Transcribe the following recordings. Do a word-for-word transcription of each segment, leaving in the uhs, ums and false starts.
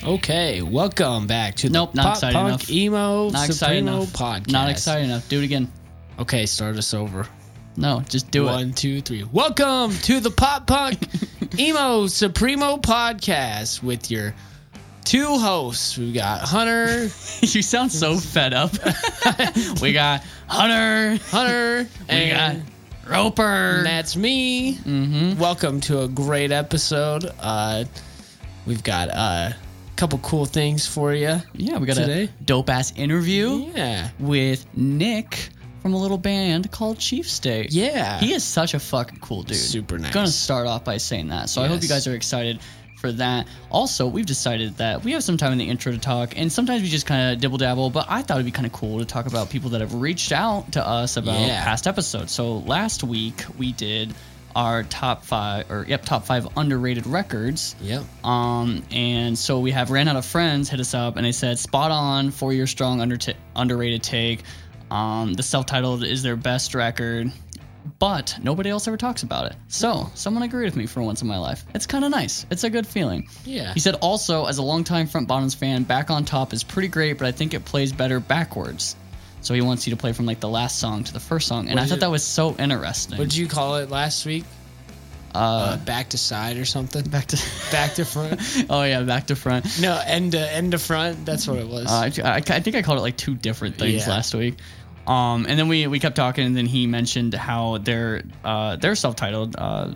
Okay, welcome back to the Nope, not Pop excited Punk enough. Emo Not excited Supremo enough. podcast. Not excited enough. Do it again. Okay, start us over. No, just do One, two, three. Welcome to the Pop Punk Emo Supremo podcast with your two hosts. We got Hunter. it. You sound so fed up. we got Hunter. Hunter. We and got Roper. that's me. Mm-hmm. Welcome to a great episode. Uh, we've got uh, a couple cool things for you. Yeah, we got today. a dope-ass interview Yeah. with Nick from a little band called Chief State. Yeah. He is such a fucking cool dude. Super nice. Gonna start off by saying that. So I hope Yes. you guys are excited for that. Also, we've decided that we have some time in the intro to talk, and sometimes we just kind of dibble dabble, but I thought it'd be kind of cool to talk about people that have reached out to us about Yeah. past episodes. So last week we did our top five, or yep, top five underrated records. Yep. Um, and so we have Ran Out of Friends hit us up, and they said, spot on, four year strong under underrated take. Um, the self-titled is their best record, but nobody else ever talks about it. So someone agreed with me for once in my life. It's kind of nice. It's a good feeling. Yeah. He said, also, as a longtime Front Bottoms fan, Back on Top is pretty great, but I think it plays better backwards. So he wants you to play from like the last song to the first song, and What I is thought it? that was so interesting. What'd you call it last week? Uh, uh, back to side or something? back to Back to front? oh yeah, back to front. No, end to end to front. That's what it was. Uh, I, I, I think I called it like two different things Yeah. last week. Um, and then we, we kept talking, and then he mentioned how their uh, their self-titled, uh,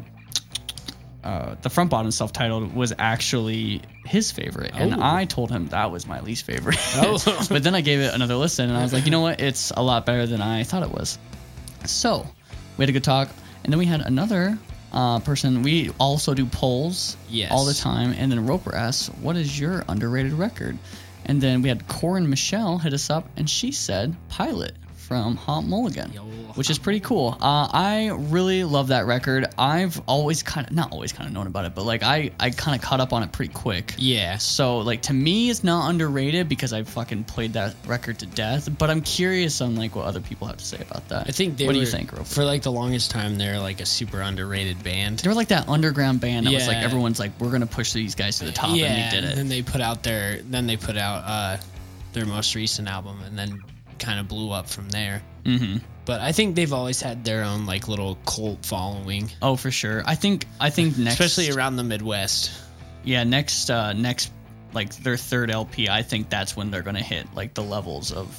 uh, the Front Bottom self-titled was actually his favorite, and Oh. I told him that was my least favorite. Oh. But then I gave it another listen, and I was like, you know what? It's a lot better than I thought it was. So we had a good talk, and then we had another uh, person. We also do polls Yes. all the time, and then Roper asks, what is your underrated record? And then we had Corin Michelle hit us up, and she said Pilot from Hot Mulligan, Yo, which is pretty cool. Uh, I really love that record. I've always kind of, not always kind of known about it, but like I, I kind of caught up on it pretty quick. Yeah. So like to me, it's not underrated because I fucking played that record to death. But I'm curious on like what other people have to say about that. I think they What were, do you think, Roper? for like the longest time, they're like a super underrated band. They were like that underground band that was like Yeah. everyone's like, we're gonna push these guys to the top, yeah, and they did it. then they put out their then they put out uh, their most recent album, and then kind of blew up from there. Mm-hmm. But I think they've always had their own like little cult following, Oh, for sure. I think I think next, especially around the Midwest. yeah, next uh, next like their third L P. I think that's when they're gonna hit like the levels of,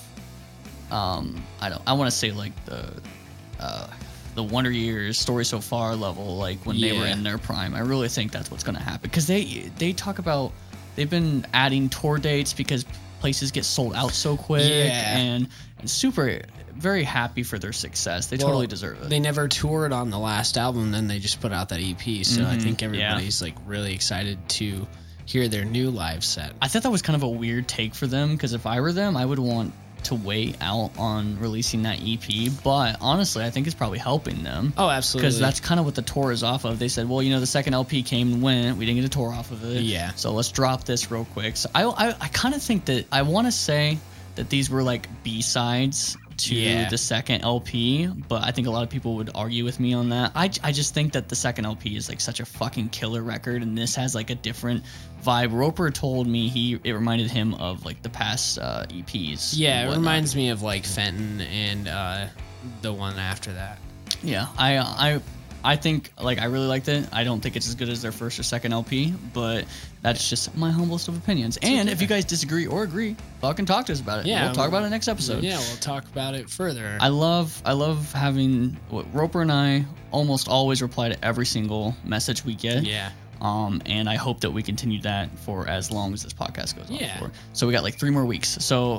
um, I don't, I want to say like the, uh, the Wonder Years Story So Far level, like when they were Yeah. in their prime. I really think that's what's gonna happen because they they talk about they've been adding tour dates because places get sold out so quick, Yeah. and and super very happy for their success. They Well, totally deserve it. They never toured on the last album, then they just put out that E P. So I Mhm, think yeah. everybody's like really excited to hear their new live set. I thought that was kind of a weird take for them because if I were them, I would want to wait out on releasing that E P. But honestly, I think it's probably helping them Oh, absolutely. because that's kind of what the tour is off of. They said, well, you know, the second L P came and went. We didn't get a tour off of it. Yeah. So let's drop this real quick. So I, I, I kind of think that I want to say that these were like B-sides to Yeah. the second L P, but I think a lot of people would argue with me on that. I, I just think that the second L P is like such a fucking killer record, and this has like a different vibe. Roper told me he it reminded him of like the past uh, E Ps. yeah, and it whatnot. reminds me of like Fenton and uh, the one after that. Yeah, I I I think like I really liked it. I don't think it's as good as their first or second L P, but that's just my humblest of opinions. And if you guys disagree or agree, fucking talk to us about it. Yeah, we'll talk about it next episode. Yeah, we'll talk about it further. I love I love having what Roper and I almost always reply to every single message we get. yeah. Um, and I hope that we continue that for as long as this podcast goes on Yeah. for. So we got like three more weeks. So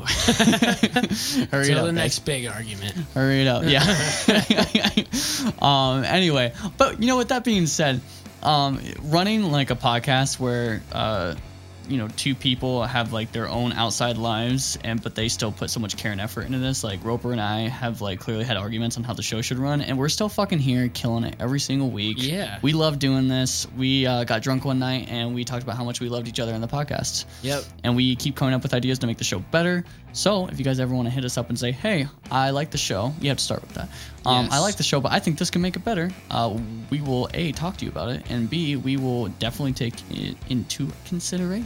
hurry Till it up, the guys. next big argument. Hurry it up. Yeah. um, anyway, but you know, with that being said, um, running like a podcast where, uh, you know, two people have like their own outside lives, and but they still put so much care and effort into this. Like Roper and I have like clearly had arguments on how the show should run, and we're still fucking here killing it every single week. Yeah. We love doing this. We uh, got drunk one night and we talked about how much we loved each other in the podcast. Yep. And we keep coming up with ideas to make the show better. So if you guys ever want to hit us up and say, hey, I like the show, you have to start with that. Um, Yes. I like the show, but I think this can make it better. Uh, we will, A, talk to you about it, and B, we will definitely take it into consideration.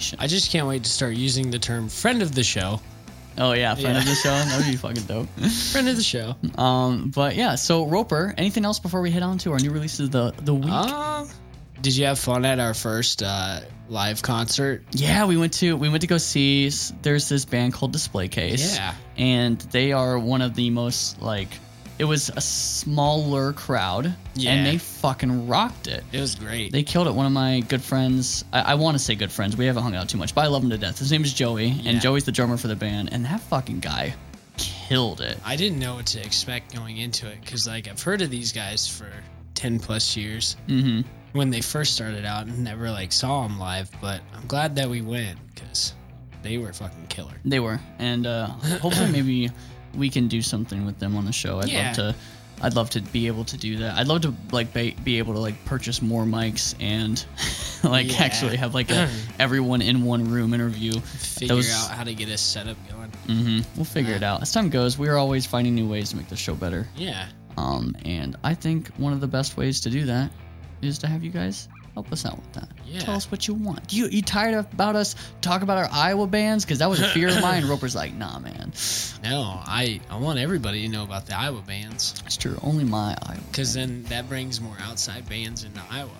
collaboration. I just can't wait to start using the term friend of the show. Oh yeah, friend Yeah. of the show. That would be fucking dope. Friend of the show. Um, but yeah, so Roper, anything else before we head on to our new releases of the the week? Uh, did you have fun at our first uh, live concert? Yeah, we went to we went to go see. s- There's this band called Display Case. Yeah. and they are one of the most like. It was a smaller crowd, Yeah. and they fucking rocked it. It was great. They killed it. One of my good friends, I, I want to say good friends. We haven't hung out too much, but I love him to death. His name is Joey, Yeah. and Joey's the drummer for the band, and that fucking guy killed it. I didn't know what to expect going into it because, like, I've heard of these guys for ten plus years. Mm-hmm. When they first started out and never, like, saw them live, but I'm glad that we went because they were fucking killer. They were, and uh, hopefully maybe we can do something with them on the show. I'd Yeah. love to. I'd love to be able to do that. I'd love to like be, be able to like purchase more mics and like Yeah. actually have like a everyone in one room interview. Figure Those- out how to get a setup going. Mm-hmm. We'll figure it out as time goes. We are always finding new ways to make the show better. Yeah. Um, and I think one of the best ways to do that is to have you guys help us out with that. Yeah. Tell us what you want. You you tired of about us talk about our Iowa bands? Because that was a fear of mine. Roper's like, nah, man. No, I, I want everybody to know about the Iowa bands It's true. Only my Iowa. because then that brings more outside bands into Iowa.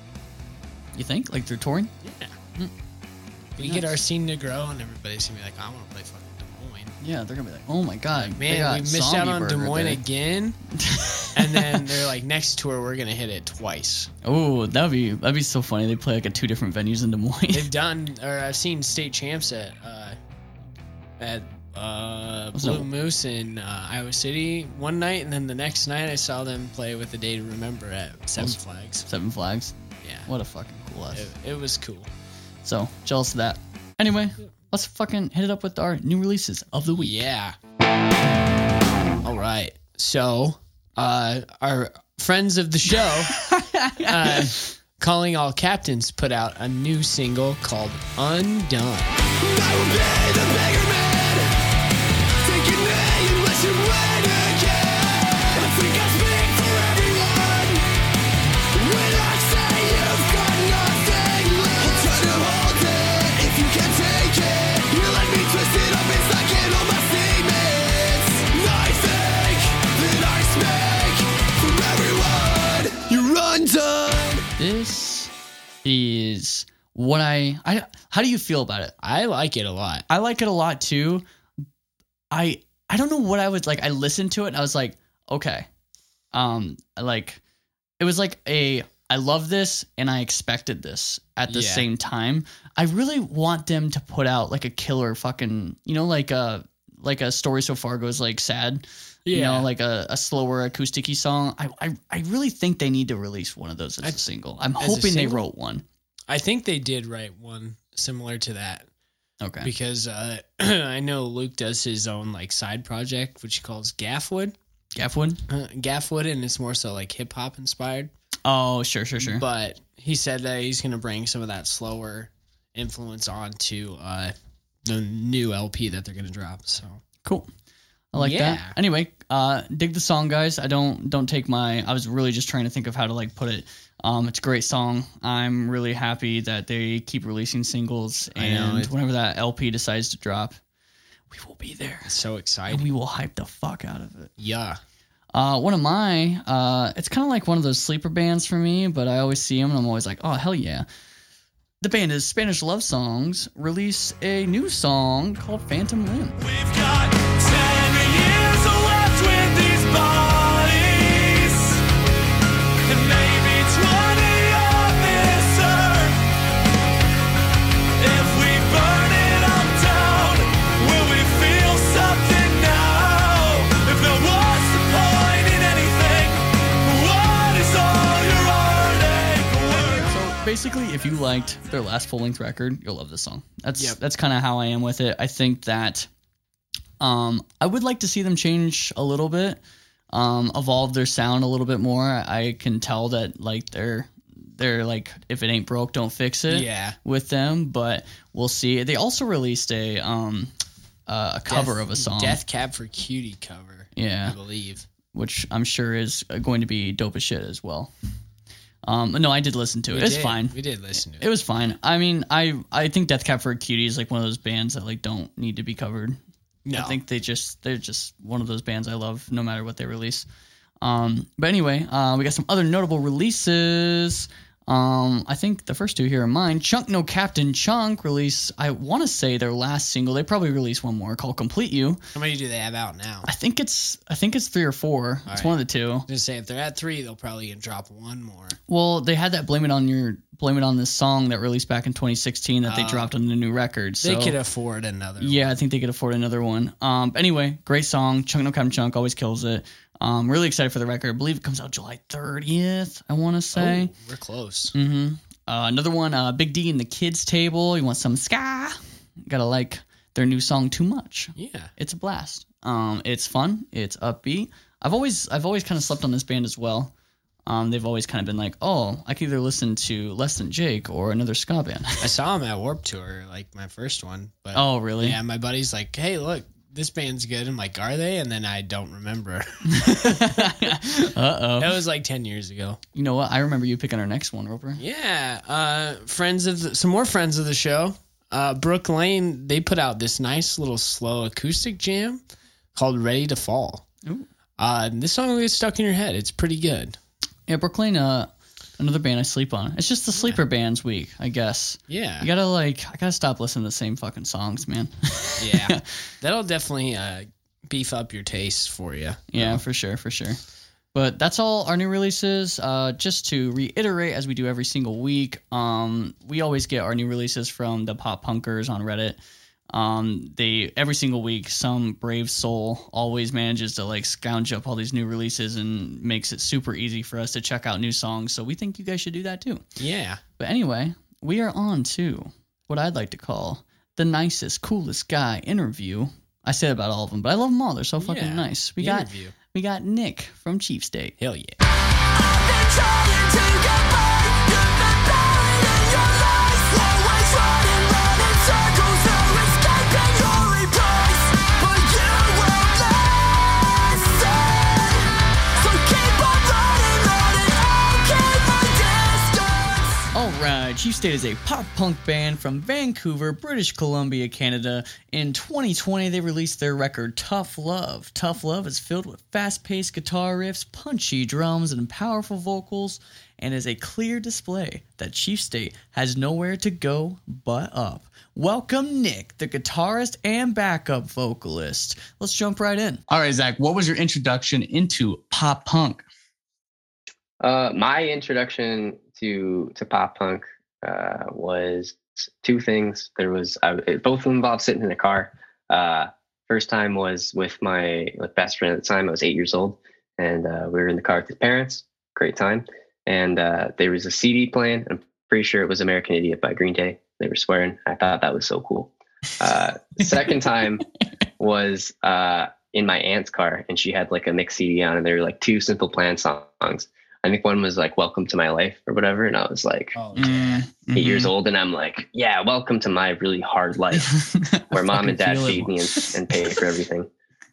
You think? Like they're touring? Yeah. We get our scene to grow and everybody's going to be like, I want to play fucking Des Moines. Yeah, they're gonna be like, oh my god, they Man, got we missed out Zombie on Burger Des Moines Day." again. And then they're like, next tour, we're going to hit it twice. Oh, that'd be that'd be so funny. They play like at two different venues in Des Moines. They've done, or I've seen state champs at, uh, at, uh, What's Blue that? Moose in uh, Iowa City one night, and then the next night I saw them play with the Day to Remember at Seven Awesome. Flags. Seven Flags. Yeah, What a fucking cool ass. it, it was cool. So jealous of that. Anyway, let's fucking hit it up with our new releases of the week. Yeah. All right. So, uh, our friends of the show, uh, Calling All Captains, put out a new single called Undone. I will be the bigger man. Take an A unless you win again. I think I speak for everyone when I say you've got nothing left. I'll try to hold it if you can't take it. You let me twist it up inside, get all my statements. I think that I speak for everyone. You're undone. This is what I I how do you feel about it? I like it a lot. I like it a lot too. I I don't know what I was like. I listened to it and I was like, okay. Um like it was like a I love this and I expected this at the Yeah. same time. I really want them to put out like a killer fucking, you know, like a like a Story So Far goes like sad. You Yeah. know, like a, a slower acoustic-y song. I, I I really think they need to release one of those as a single. I'm as a hoping they single? wrote one. I think they did write one similar to that Okay. because uh, I know Luke does his own like side project, which he calls Gaffwood. Gaffwood? Uh, Gaffwood, and it's more so like hip hop inspired. Oh, sure, sure, sure. But he said that he's going to bring some of that slower influence onto uh, the new L P that they're going to drop. So Cool. I like Yeah. that. Anyway, uh, dig the song, guys. I don't don't take my. I was really just trying to think of how to like put it. Um, it's a great song. I'm really happy that they keep releasing singles, I know, and it- whenever that L P decides to drop, we will be there, so and exciting. we will hype the fuck out of it. Yeah. Uh, one of my, uh, it's kind of like one of those sleeper bands for me, but I always see them and I'm always like, oh hell yeah. The band is Spanish Love Songs. Release a new song called Phantom Limb. We've got ten years left with these bodies, and maybe twenty on this earth. If we burn it all down, will we feel something now? If there was the point in anything, what is all your heartache worth? So basically, if you liked their last full-length record, you'll love this song. That's Yep. that's kind of how I am with it. I think that um, I would like to see them change a little bit, um, evolve their sound a little bit more. I can tell that like they're they're like if it ain't broke, don't fix it. Yeah. With them, but we'll see. They also released a um uh, a cover Death- of a song, Death Cab for Cutie cover. Yeah. I believe. which I'm sure is going to be dope as shit as well. Um, no, I did listen to it. We It's did. fine. We did listen to it. It was fine. I mean, I I think Death Cab for a Cutie is like one of those bands that like don't need to be covered. No. I think they just they're just one of those bands I love no matter what they release. Um, but anyway, uh, we got some other notable releases. Um, I think the first two here are mine. Chunk No Captain Chunk release, I want to say their last single. They probably released one more called Complete You. How many do they have out now? I think it's I think it's three or four. It's right. one of the two. Just say if they're at three, they'll probably drop one more. Well, they had that Blame It On Your Blame It On This song that released back in twenty sixteen that they Oh. dropped on the new record. So They could afford another. yeah, one. I think they could afford another one. Um, but anyway, great song. Chunk No Captain Chunk always kills it. Um, really excited for the record. I believe it comes out July thirtieth. I want to say. Oh, we're close. Mm-hmm. Uh, another one, uh, Big D and the Kids Table. You want some ska? Gotta like their new song Too Much. Yeah. It's a blast. Um, it's fun. It's upbeat. I've always I've always kind of slept on this band as well. Um, they've always kind of been like, oh, I could either listen to Less Than Jake or another ska band. I saw them at Warped Tour, like my first one. But Oh, really? yeah, my buddy's like, hey, look, this band's good. I'm like, are they? And then I don't remember. Uh-oh. That was like ten years ago. You know what? I remember you picking our next one, Roper. Yeah. Uh, friends of the, some more friends of the show. Uh, Brook Lane, they put out this nice little slow acoustic jam called Ready to Fall. Ooh. Uh, and this song will get stuck in your head. It's pretty good. Yeah, Brooklyn, uh, another band I sleep on. It's just the sleeper bands week, I guess. Yeah. You gotta like, I gotta stop listening to the same fucking songs, man. Yeah. That'll definitely uh, beef up your taste for you. Yeah, for sure, for sure. But that's all our new releases. Uh, just to reiterate, as we do every single week, um, we always get our new releases from the pop punkers on Reddit. Um, they every single week, some brave soul always manages to like scrounge up all these new releases and makes it super easy for us to check out new songs. So we think you guys should do that too. Yeah. But anyway, we are on to what I'd like to call the nicest, coolest guy interview. I say that about all of them, but I love them all. They're so fucking Yeah. nice. We The got interview. we got Nick from Chief State. Hell yeah. I've been trying to get back. You've been buried in your lies. Always running round in circles, no escaping your embrace. But you won't listen. So keep on running, running. I'll keep my distance. All right, Chief State is a pop punk band from Vancouver, British Columbia, Canada. In twenty twenty, they released their record Tough Love. Tough Love is filled with fast-paced guitar riffs, punchy drums, and powerful vocals, and is a clear display that Chief State has nowhere to go but up. Welcome, Nick, the guitarist and backup vocalist. Let's jump right in. All right, Zach, what was your introduction into pop punk? Uh, my introduction to to pop punk uh, was two things. There was uh, both of them involved sitting in a car. Uh, first time was with my like best friend at the time. I was eight years old, and uh, we were in the car with his parents. Great time. And uh, there was a C D playing. I'm pretty sure it was American Idiot by Green Day. They were swearing. I thought that was so cool. Uh, the second time was uh, in my aunt's car, and she had like a mixed C D on, and there were like two Simple Plan songs. I think one was like "Welcome to My Life" or whatever, and I was like Oh, Mm, eight years mhm. old, and I'm like, "Yeah, welcome to my really hard life, where mom and dad Fucking feed feel me it. and, and pay for everything."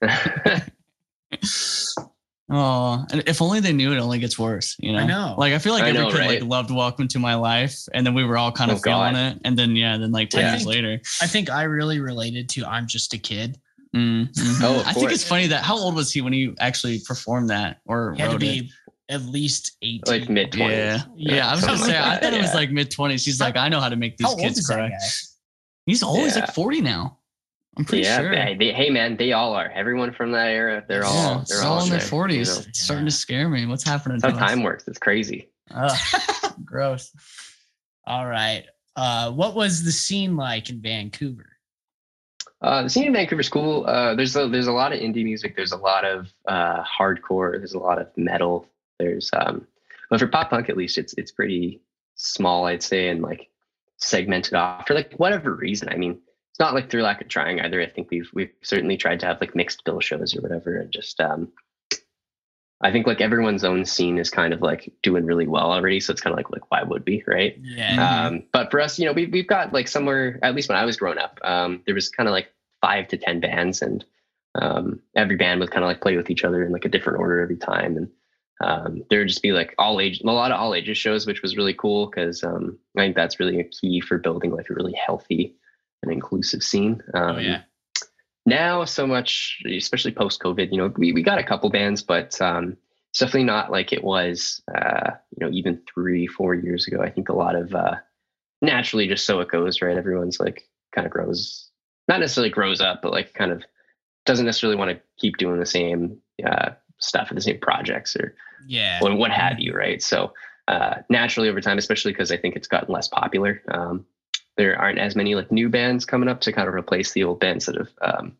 Oh, and if only they knew, it only gets worse. You know, I know. Like I feel like I every know, kid right? like loved "Welcome to My Life," and then we were all kind of Oh, God. feeling it, and then yeah, then like ten Yeah. years later. I think I really related to I'm Just a Kid. Mm, mhm. Oh, of I think course. it's funny that how old was he when he actually performed that or He had to wrote it? be at least eighteen. Like mid twenties. Yeah, yeah. I was gonna something say like I that, thought it was yeah. like mid twenties. He's like, I know how to make these How old kids is cry. that guy? He's old. He's like Yeah. forty now. I'm pretty yeah, sure. they, they- hey man, they all are. Everyone from that era, they're all Yeah, they're it's all, all in their there, forties. you know? It's starting to scare me. What's happening? That's to how us? time works. It's crazy. Ugh, gross. All right. Uh, what was the scene like in Vancouver? Uh, the scene in Vancouver is cool. Uh, there's a, there's a lot of indie music. There's a lot of uh, hardcore. There's a lot of metal. There's um, but for pop punk at least, it's it's pretty small, I'd say, and like segmented off for like whatever reason. I mean, it's not like through lack of trying either. I think we've we've certainly tried to have like mixed bill shows or whatever, and just um, I think like everyone's own scene is kind of like doing really well already. So it's kind of like like why would we, right? Yeah. Mhm. Um, but for us, you know, we, we've got like somewhere, at least when I was growing up, um, there was kind of like five to ten bands, and um, every band would kind of like play with each other in like a different order every time. And um, there would just be like all age, a lot of all ages shows, which was really cool because um, I think that's really a key for building like a really healthy and inclusive scene. Um, Oh yeah. Now, so much, especially post COVID, you know, we, we got a couple bands, but um, it's definitely not like it was, uh, you know, even three, four years ago. I think a lot of uh, naturally, just so it goes, right? Everyone's like kind of grows, not necessarily grows up, but like kind of doesn't necessarily want to keep doing the same uh, stuff or the same projects or Yeah. or what have you, right? So uh, naturally over time, especially because I think it's gotten less popular, um, there aren't as many like new bands coming up to kind of replace the old bands that have um,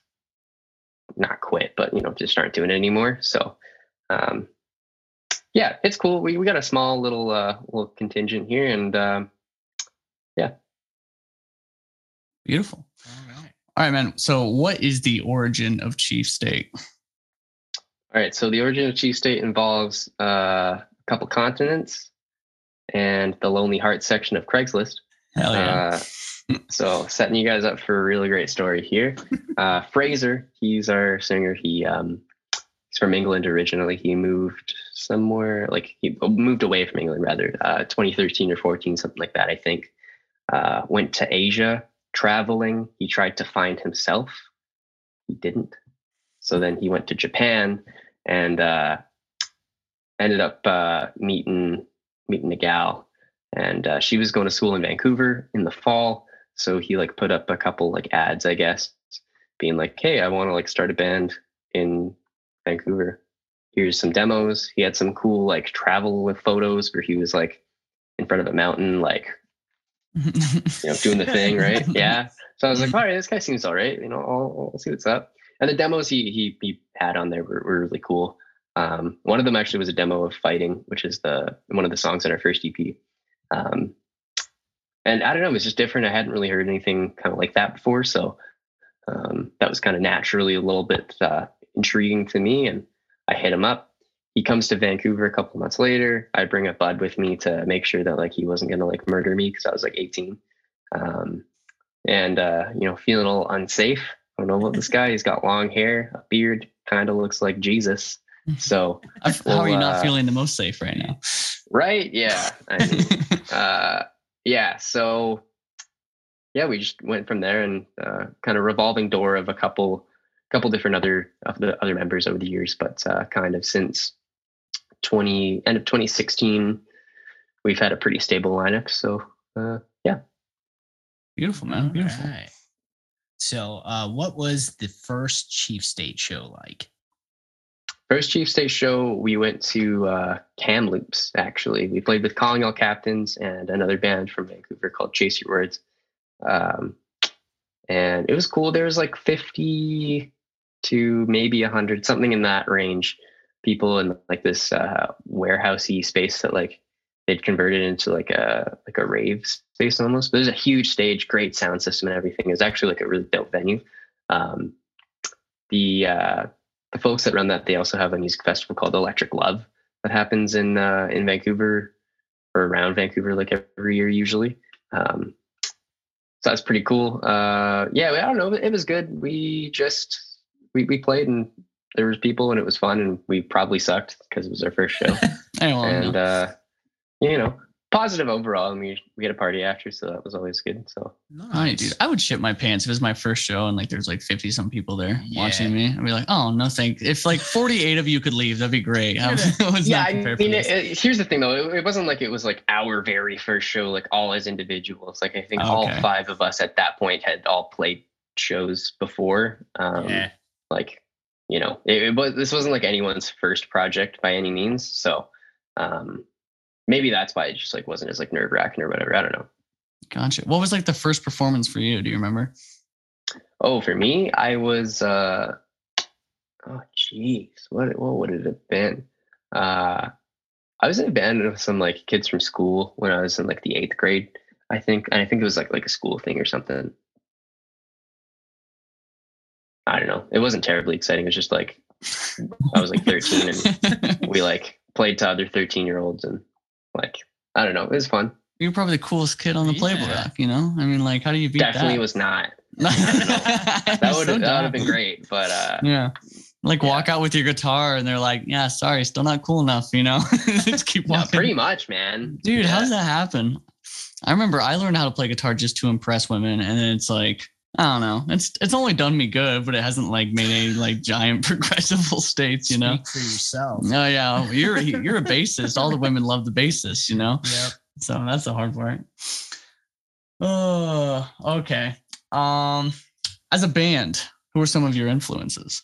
not quit, but you know, just aren't doing it anymore. So um, yeah, it's cool. We we got a small little uh, little contingent here, and um, yeah. Beautiful. All right. All right, man. So what is the origin of Chief State? All right, so the origin of Chief State involves uh, a couple continents and the Lonely Heart section of Craigslist. Hell yeah. Uh, so setting you guys up for a really great story here. Uh, Fraser, he's our singer. He um, he's from England originally. He moved somewhere, like he moved away from England rather, uh, twenty thirteen or fourteen, something like that, I think. Uh, went to Asia, traveling. He tried to find himself. He didn't. So then he went to Japan and uh, ended up uh, meeting meeting a gal, and uh, she was going to school in Vancouver in the fall. So he like put up a couple like ads, I guess, being like, "Hey, I want to like start a band in Vancouver. Here's some demos." He had some cool like travel with photos where he was like in front of a mountain, like you know, doing the thing, right? Yeah. So I was like, all right, this guy seems all right. You know, I'll, I'll see what's up. And the demos he he he had on there were, were really cool. Um, one of them actually was a demo of Fighting, which is the one of the songs on our first E P. Um, and I don't know, it was just different. I hadn't really heard anything kind of like that before, so um, that was kind of naturally a little bit uh, intriguing to me. And I hit him up. He comes to Vancouver a couple months later. I bring a bud with me to make sure that like he wasn't gonna like murder me because I was like eighteen, um, and uh, you know, feeling a little unsafe. I don't know about this guy. He's got long hair, a beard, kind of looks like Jesus. So How well, are you not uh, feeling the most safe right now? right? Yeah. I mean, uh, yeah. So yeah, we just went from there and uh, kind of revolving door of a couple, couple different other of the other members over the years, but uh, kind of since twenty end of twenty sixteen, we've had a pretty stable lineup. So uh, yeah. Beautiful, man. Beautiful. All right. So, uh, what was the first Chief State show like? First Chief State show, we went to uh, Kamloops, actually. We played with Calling All Captains and another band from Vancouver called Chase Your Words. Um, and it was cool. There was like fifty to maybe one hundred, something in that range, people in like this uh, warehousey space that like they'd converted into like a like a rave space almost. But there's a huge stage, great sound system and everything. It was actually like a really dope venue. Um, the uh, the folks that run that, they also have a music festival called Electric Love that happens in uh, in Vancouver or around Vancouver like every year usually. Um, so that's pretty cool. Uh, yeah, I don't know. It was good. We just we we played and there was people and it was fun and we probably sucked because it was our first show. Hey, well, and no. uh, you know, positive overall. And we we had a party after, so that was always good. So Nice, dude. I would shit my pants if it was my first show and like there's like fifty some people there Yeah. watching me. I'd be like, oh no, thank. If like forty-eight of you could leave, that'd be great. I was yeah, not I prepared for mean, this. it, it- here's the thing though. It, it wasn't like it was like our very first show, like all as individuals. Like I think all Okay. five of us at that point had all played shows before. Um, Yeah. Like, you know, it, it was this wasn't like anyone's first project by any means. So um, maybe that's why it just like wasn't as like nerve wracking or whatever. I don't know. Gotcha. What was like the first performance for you? Do you remember? Oh, for me, I was uh oh geez, what what would it have been? Uh I was in a band with some like kids from school when I was in like the eighth grade, I think. And I think it was like like a school thing or something. I don't know. It wasn't terribly exciting. It was just like I was like thirteen and we like played to other thirteen year olds and like I don't know. It was fun. You're probably the coolest kid on the Playboy Yeah. Rock, you know? I mean, like, how do you beat Definitely that? was not. that That would that would have been great. But uh Yeah. Like Yeah. walk out with your guitar and they're like, yeah, sorry, still not cool enough, you know? Just keep Yeah, walking. pretty much, man. Dude, Yeah. how does that happen? I remember I learned how to play guitar just to impress women, and then it's like, I don't know. It's it's only done me good, but it hasn't like made any like giant progressive states, you know? Speak for yourself. Oh yeah, you're you're a bassist. All the women love the bassist, you know? Yep. So that's the hard part. Oh, okay. Um, as a band, who are some of your influences?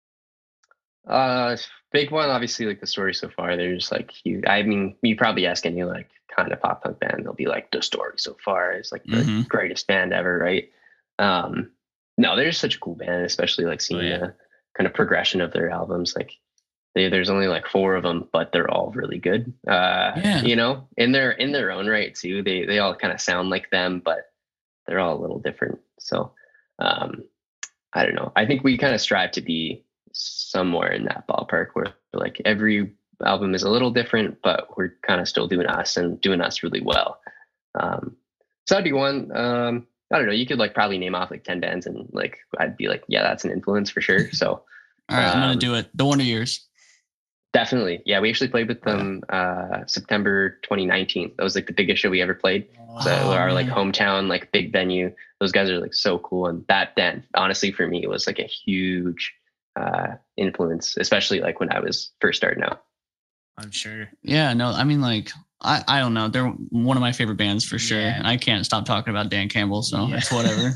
Uh, big one, obviously, like the Story so far. They're just like huge. I mean, you probably ask any like kind of pop punk band, they'll be like the Story so far is like the Mhm. greatest band ever, right? Um, no, they're just such a cool band, especially like seeing Oh, yeah. the kind of progression of their albums. Like, they, there's only like four of them, but they're all really good. Uh, Yeah. you know, in their in their own right too. They they all kind of sound like them, but they're all a little different. So, um, I don't know. I think we kind of strive to be somewhere in that ballpark where like every album is a little different, but we're kind of still doing us and doing us really well. Um, so that'd be one. Um, I don't know. You could like probably name off like ten bands, and like I'd be like, yeah, that's an influence for sure. So All right, I'm gonna Um, do it. The Wonder Years. definitely, yeah, we actually played with them uh, September twenty nineteen. That was like the biggest show we ever played. So Oh, our like man. hometown, like big venue. Those guys are like so cool, and that then honestly for me was like a huge uh, influence, especially like when I was first starting out. I'm sure. Yeah, no, I mean, like, I, I don't know. They're one of my favorite bands for sure. Yeah. And I can't stop talking about Dan Campbell, so Yeah. it's whatever.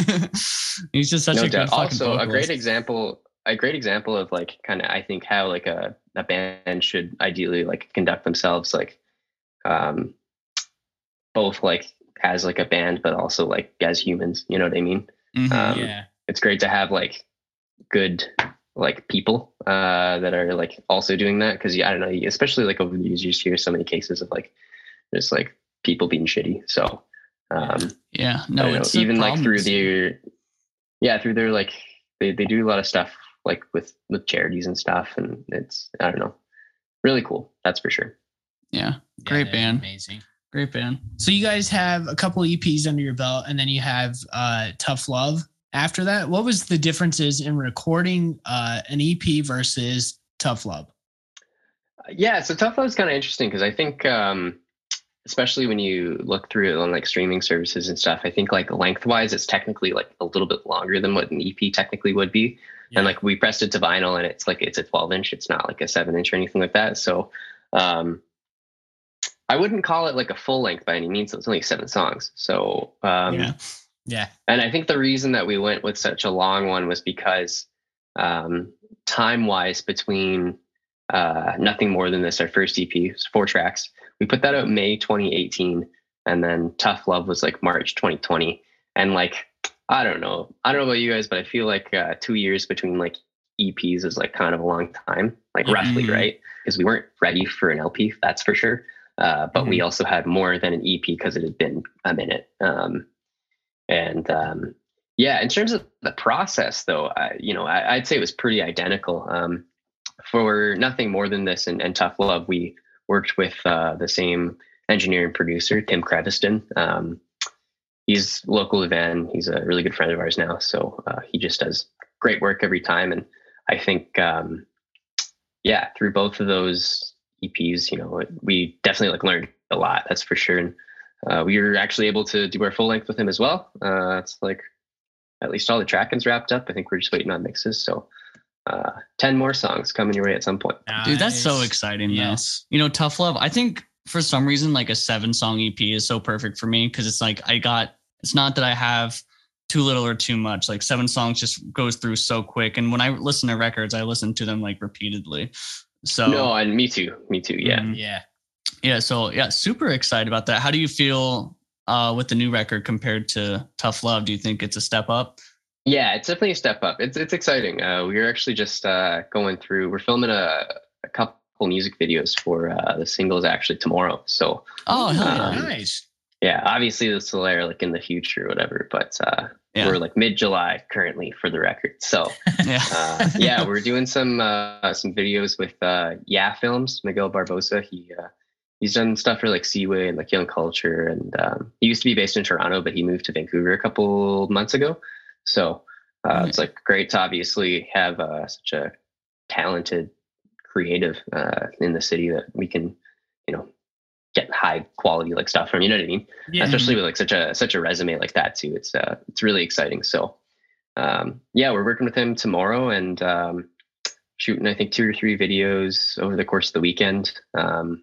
He's just such No a doubt. good fucking Also, a great vocalist. example, a great example of like kind of I think how like a, a band should ideally like conduct themselves, like um, both like as like a band, but also like as humans. You know what I mean? Mhm. Um, Yeah. It's great to have like good like people uh, that are like also doing that, because yeah, I don't know, you- especially like over the years, you just hear so many cases of like just like people being shitty. So um, Yeah, I no, don't know, it's a even like problem. through their yeah through their like they, they do a lot of stuff like with with charities and stuff, and it's I don't know, really cool, that's for sure. Yeah, Yeah, Great they're band. Amazing. great band. So you guys have a couple E Ps under your belt, and then you have uh, Tough Love after that. What was the differences in recording uh, an E P versus Tough Love? Yeah, so Tough Love is kind of interesting because I think um especially when you look through it on like streaming services and stuff, I think like lengthwise it's technically like a little bit longer than what an E P technically would be. Yeah. And like we pressed it to vinyl, and it's like it's a twelve inch, it's not like a seven inch or anything like that. So um I wouldn't call it like a full length by any means. It's only seven songs. So um Yeah. Yeah. and I think the reason that we went with such a long one was because um time wise between uh Nothing More Than This, our first E P, it's four tracks. We put that out May twenty eighteen, and then Tough Love was like March twenty twenty. And like I don't know, I don't know about you guys, but I feel like uh, two years between like E Ps is like kind of a long time, like Yeah. roughly, Mhm. right? Because we weren't ready for an L P, that's for sure. Uh, but we also had more than an E P because it had been a minute. Um, and um, yeah, in terms of the process, though, I, you know, I, I'd say it was pretty identical. Um, for Nothing More Than This and, and Tough Love, we worked with uh, the same engineer and producer, Tim Creviston. Um, he's local to Van. He's a really good friend of ours now. So uh, he just does great work every time. And I think, um, yeah, through both of those E Ps, you know, we definitely like learned a lot, that's for sure. And uh, we were actually able to do our full length with him as well. Uh, it's like at least all the tracking's wrapped up. I think we're just waiting on mixes. So uh, ten more songs coming your way at some point. Dude, that's so Nice. exciting. Yes. Though. You know, Tough Love. I think for some reason, like a seven song E P is so perfect for me because it's like I got. It's not that I have too little or too much. Like seven songs just goes through so quick. And when I listen to records, I listen to them like repeatedly. So No, and me too. Me too. Yeah. Mhm. Yeah. yeah. So yeah, super excited about that. How do you feel uh, with the new record compared to Tough Love? Do you think it's a step up? Yeah, it's definitely a step up. It's it's exciting. Uh, we are actually just uh, going through. We're filming a, a couple music videos for uh, the singles actually tomorrow. So Oh, hell yeah. Um, Nice. yeah, obviously this will air like in the future or whatever. But uh, Yeah. we're like mid July currently for the record. So yeah. uh, yeah, we're doing some uh, some videos with uh, Yeah Films. Miguel Barbosa. He uh, he's done stuff for like Seaway and like Young Culture, and um, he used to be based in Toronto, but he moved to Vancouver a couple months ago. So uh, Right. it's like great to obviously have uh, such a talented creative uh, in the city that we can, you know, get high quality like stuff from. You know what I mean? Yeah. Especially with like such a such a resume like that too. It's uh, it's really exciting. So um, yeah, we're working with him tomorrow and um, shooting I think two or three videos over the course of the weekend. Um,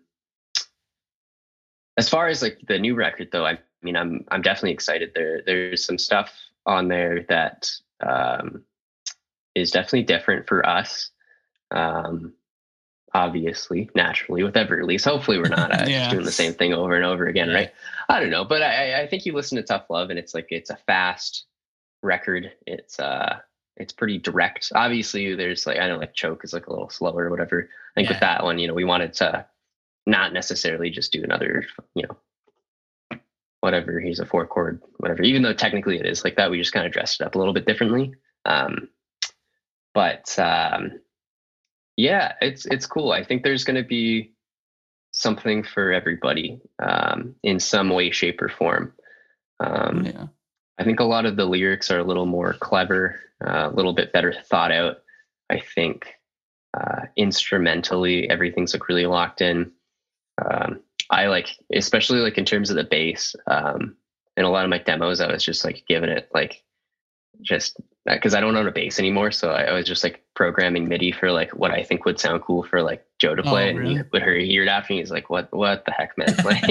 as far as like the new record though, I mean, I'm I'm definitely excited. There there's some stuff on there that um, is definitely different for us. Um, obviously, naturally, with every release. Hopefully, we're not uh, Yeah. just doing the same thing over and over again, Yeah. right? I don't know, but I, I think you listen to Tough Love, and it's like it's a fast record. It's uh, it's pretty direct. Obviously, there's like I know like Choke is like a little slower or whatever. I think Yeah. with that one, you know, we wanted to not necessarily just do another, you know, whatever. He's a four chord, whatever. Even though technically it is like that, we just kind of dressed it up a little bit differently. Um, but um, yeah, it's it's cool. I think there's going to be something for everybody um, in some way, shape, or form. Um, Yeah. I think a lot of the lyrics are a little more clever, uh, a little bit better thought out. I think uh, instrumentally, everything's like really locked in. Um, I like, especially like in terms of the bass. Um, in a lot of my demos, I was just like giving it like just because I don't own a bass anymore, so I, I was just like programming MIDI for like what I think would sound cool for like Joe to play. Oh, and really? he would hear, hear it after, and he's like, "What? What the heck, man?" Like,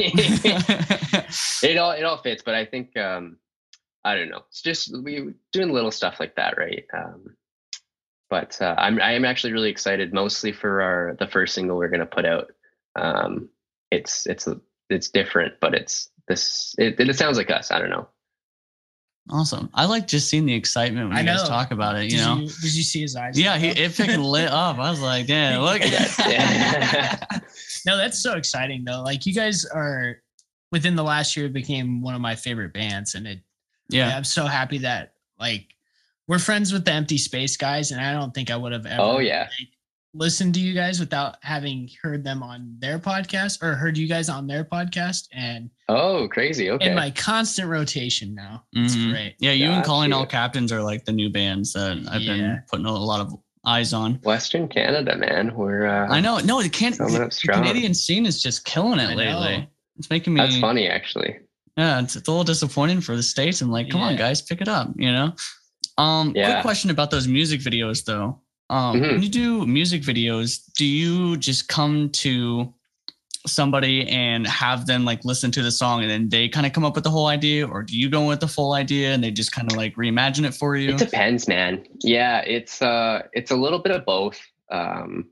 it all it all fits, but I think um, I don't know. It's just we doing little stuff like that, right? Um, but uh, I'm I am actually really excited, mostly for our the first single we're gonna put out. Um, it's it's it's different, but it's this it, it sounds like us. I don't know. Awesome. I like just seeing the excitement when I you guys know. talk about it, you did know? you did you see his eyes? Yeah, he, light up? it freaking lit up. I was like, damn, look. Yeah. No, that's so exciting though. Like you guys are within the last year became one of my favorite bands, and it. Yeah. I'm so happy that like we're friends with the Empty Space guys, and I don't think I would have ever. Oh yeah. like, listened to you guys without having heard them on their podcast or heard you guys on their podcast, and Oh, crazy. Okay. in my constant rotation now. It's Mhm. great. Yeah, you and Calling Gotcha. All Captains are like the new bands that I've Yeah. been putting a lot of eyes on. Western Canada, man. We're uh, I know. No, it can't. coming up The strong. Canadian scene is just killing it I lately. know. It's making me. That's funny, actually. Yeah, it's, it's a little disappointing for the States. I'm like, come on, Yeah. guys, pick it up, you know? Um, Yeah. Quick question about those music videos, though. Um, Mhm. When you do music videos, do you just come to somebody and have them like listen to the song and then they kind of come up with the whole idea, or do you go with the full idea and they just kind of like reimagine it for you? It depends, man. Yeah, it's uh, it's a little bit of both. Um,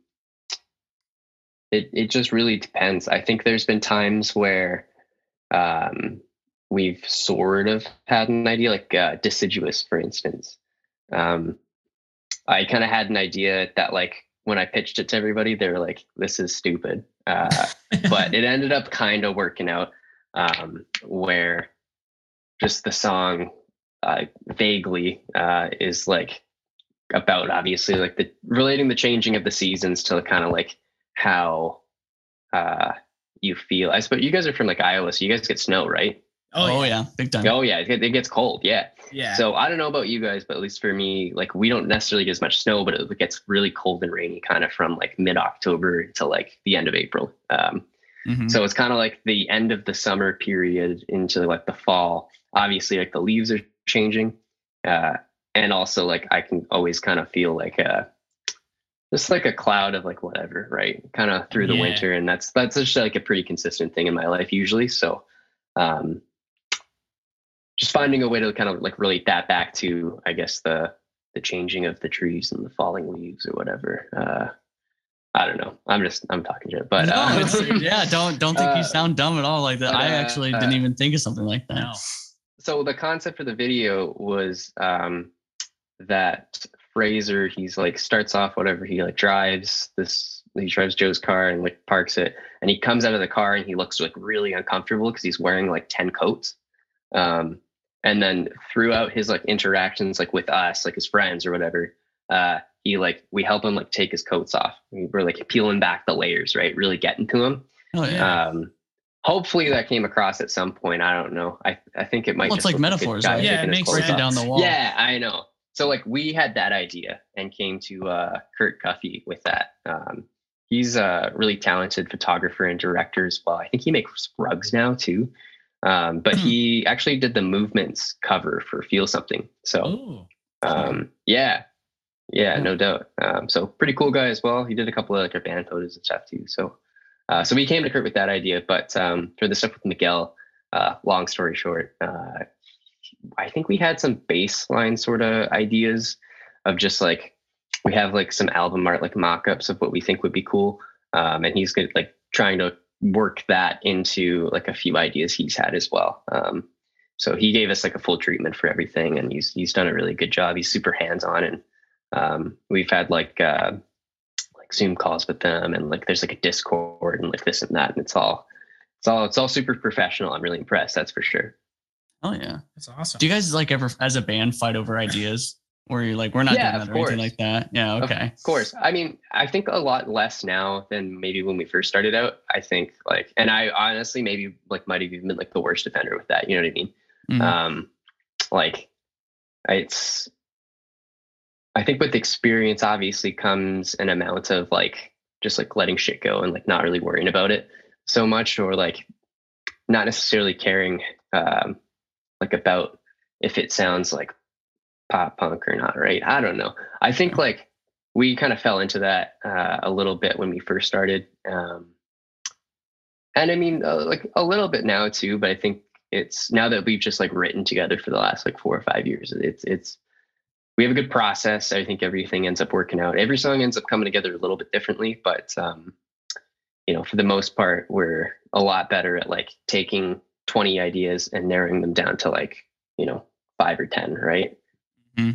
it it just really depends. I think there's been times where um, we've sort of had an idea, like uh, Deciduous, for instance. Um, I kind of had an idea that, like, when I pitched it to everybody, they were like, "This is stupid," uh, but it ended up kind of working out. Um, where just the song uh, vaguely uh, is like about obviously like the relating the changing of the seasons to kind of like how uh, you feel. I suppose you guys are from like Iowa, so you guys get snow, right? Oh, yeah. big time. Oh yeah, it, it gets cold. Yeah. Yeah. So I don't know about you guys, but at least for me, like we don't necessarily get as much snow, but it gets really cold and rainy kind of from like mid-October to like the end of April. Um, Mhm. so it's kind of like the end of the summer period into like the fall. Obviously, like the leaves are changing, uh, and also like I can always kind of feel like a just like a cloud of like whatever, right? Kind of through the Yeah. winter, and that's that's just like a pretty consistent thing in my life usually. So, um, just finding a way to kind of like relate that back to, I guess the the changing of the trees and the falling leaves or whatever. Uh, I don't know. I'm just I'm talking shit, but No, uh, it's- yeah, don't don't think you uh, sound dumb at all like that. but, I uh, actually uh, didn't even think of something like that. no. so the concept for the video was um, that Fraser, he's like starts off whatever he like drives this he drives Joe's car and like parks it, and he comes out of the car and he looks like really uncomfortable because he's wearing like ten coats. Um, and then throughout his like interactions like with us, like his friends or whatever, uh, he like we help him like take his coats off. We're like peeling back the layers, right? Really getting to him. Oh, yeah. Um, hopefully that came across at some point. I don't know. I I think it might. Well, it's just like look a metaphors, guy right? Yeah, taking it his makes clothes Break it sense. off. down the wall. Yeah, I know. so like we had that idea and came to uh, Kurt Cuffey with that. Um, he's a really talented photographer and director as well. I think he makes rugs now too. Um, but he actually did the Movements cover for Feel Something. So Ooh. um, yeah, yeah, no doubt. Um, so pretty cool guy as well. He did a couple of like our band photos and stuff too. So uh, so we came to Kurt with that idea. But um, for the stuff with Miguel, uh, long story short, uh, I think we had some baseline sort of ideas of just like, we have like some album art, like mock-ups of what we think would be cool. Um, and he's good, like trying to work that into like a few ideas he's had as well. Um, so he gave us like a full treatment for everything, and he's, he's done a really good job. He's super hands-on, and um, we've had like, uh, like Zoom calls with them, and like, there's like a Discord and like this and that. And it's all, it's all, it's all super professional. I'm really impressed. That's for sure. Oh yeah, That's awesome. do you guys like ever as a band fight over ideas, or you're like, we're not Yeah, doing of that or anything course. like that? Yeah, okay. Of course. I mean, I think a lot less now than maybe when we first started out. I think like, and I honestly maybe like might have even been like the worst offender with that. You know what I mean? Mhm. Um, like it's, I think with experience obviously comes an amount of like, just like letting shit go and like not really worrying about it so much, or like not necessarily caring, um, like about if it sounds like pop punk or not, right? I don't know. I think like we kind of fell into that uh, a little bit when we first started. Um, and I mean, uh, like a little bit now too, but I think it's now that we've just like written together for the last like four or five years, it's, it's, we have a good process. I think everything ends up working out. Every song ends up coming together a little bit differently, but um, you know, for the most part, we're a lot better at like taking twenty ideas and narrowing them down to like, you know, five or ten, right? See,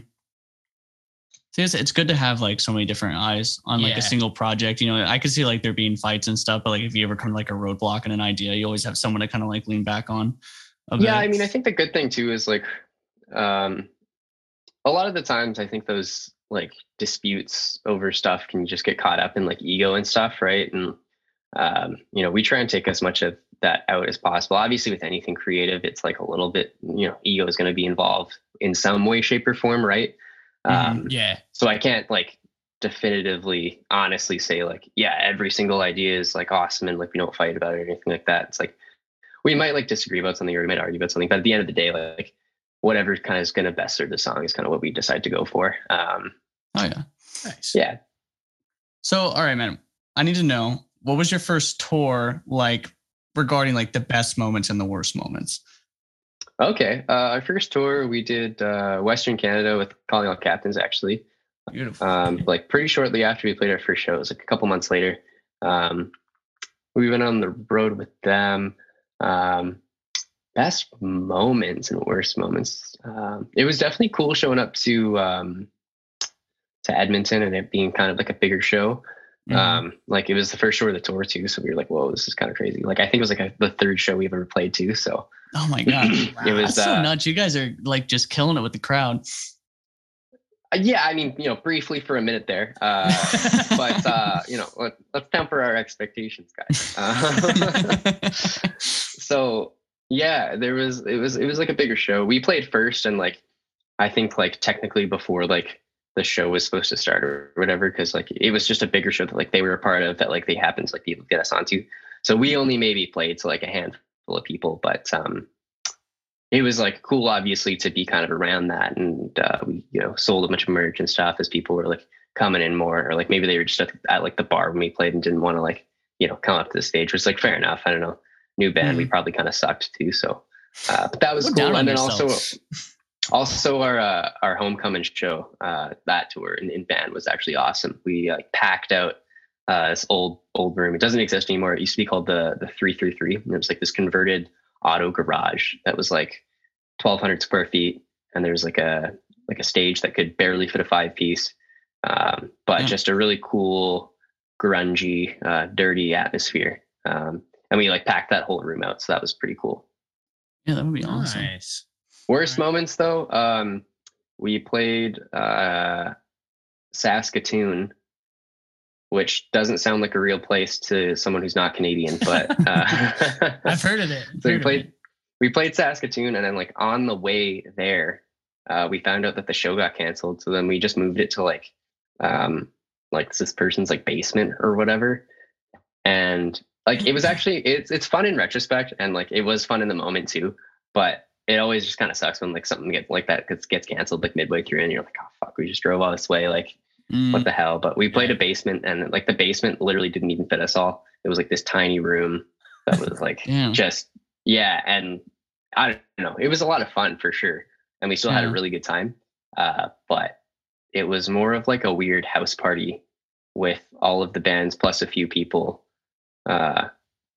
it's, it's good to have like so many different eyes on like Yeah. a single project. You know, I could see like there being fights and stuff, but like if you ever come to like a roadblock in an idea, you always have someone to kind of like lean back on. a Yeah, bit. I mean, I think the good thing too is like um, a lot of the times I think those like disputes over stuff can just get caught up in like ego and stuff, right? And um, you know, we try and take as much of that out as possible. Obviously, with anything creative, it's like a little bit, you know, ego is going to be involved in some way, shape, or form, right? Um, Yeah. so I can't like definitively, honestly say like, yeah, every single idea is like awesome and like we don't fight about it or anything like that. It's like we might like disagree about something or we might argue about something, but at the end of the day, like whatever kind of is going to best serve the song is kind of what we decide to go for. Um, Oh yeah. Nice. yeah. So, all right, man. I need to know, what was your first tour like regarding like the best moments and the worst moments? Okay. Uh, our first tour, we did uh, Western Canada with Calling All Captains, actually. Beautiful. Um, like pretty shortly after we played our first show, it was like a couple months later. Um, we went on the road with them. Um, best moments and worst moments. Um, it was definitely cool showing up to um, to Edmonton and it being kind of like a bigger show. Mhm. Um, like it was the first show of the tour too, so we were like, "Whoa, this is kind of crazy!" Like I think it was like a, the third show we've ever played too. So Oh my god. it was That's so uh, nuts. You guys are like just killing it with the crowd. yeah. I mean, you know, briefly for a minute there, uh, but uh, you know, let, let's temper our expectations, guys. Uh, so yeah, there was it was it was like a bigger show. We played first, and like I think like technically before like the show was supposed to start or whatever, because like it was just a bigger show that like they were a part of that like they happened to like people get us onto. So we only maybe played to like a handful of people, but um it was like cool obviously to be kind of around that, and uh we you know sold a bunch of merch and stuff as people were like coming in more, or like maybe they were just at, at like the bar when we played and didn't want to like you know come up to the stage, which is like fair enough. I don't know, new band, we probably kind of sucked too, so uh but that was Go down cool. on And then yourself. also Also, our uh, our homecoming show, uh, that tour in, in band was actually awesome. We uh, packed out uh, this old old room. It doesn't exist anymore. It used to be called the the three three three. And it was like this converted auto garage that was like twelve hundred square feet, and there was like a like a stage that could barely fit a five piece, um, but Yeah. just a really cool, grungy, uh, dirty atmosphere. Um, and we like packed that whole room out, so that was pretty cool. Yeah, that would be awesome. Nice. Worst Right. moments though, um, we played uh, Saskatoon, which doesn't sound like a real place to someone who's not Canadian, but uh, I've heard of it. so we Heard of played it. we played Saskatoon, and then like on the way there, uh, we found out that the show got canceled. So then we just moved it to like, um, like this person's like basement or whatever. And like, it was actually, it's, it's fun in retrospect. And like, it was fun in the moment too, but it always just kind of sucks when like something gets like that gets, gets canceled like midway through and you're like, oh fuck, we just drove all this way. Like, Mm. what the hell? But we played a basement and like the basement literally didn't even fit us all. It was like this tiny room that was like Damn. just, yeah. And I don't know, it was a lot of fun for sure. And we still had Yeah. a really good time. Uh, but it was more of like a weird house party with all of the bands plus a few people. Uh,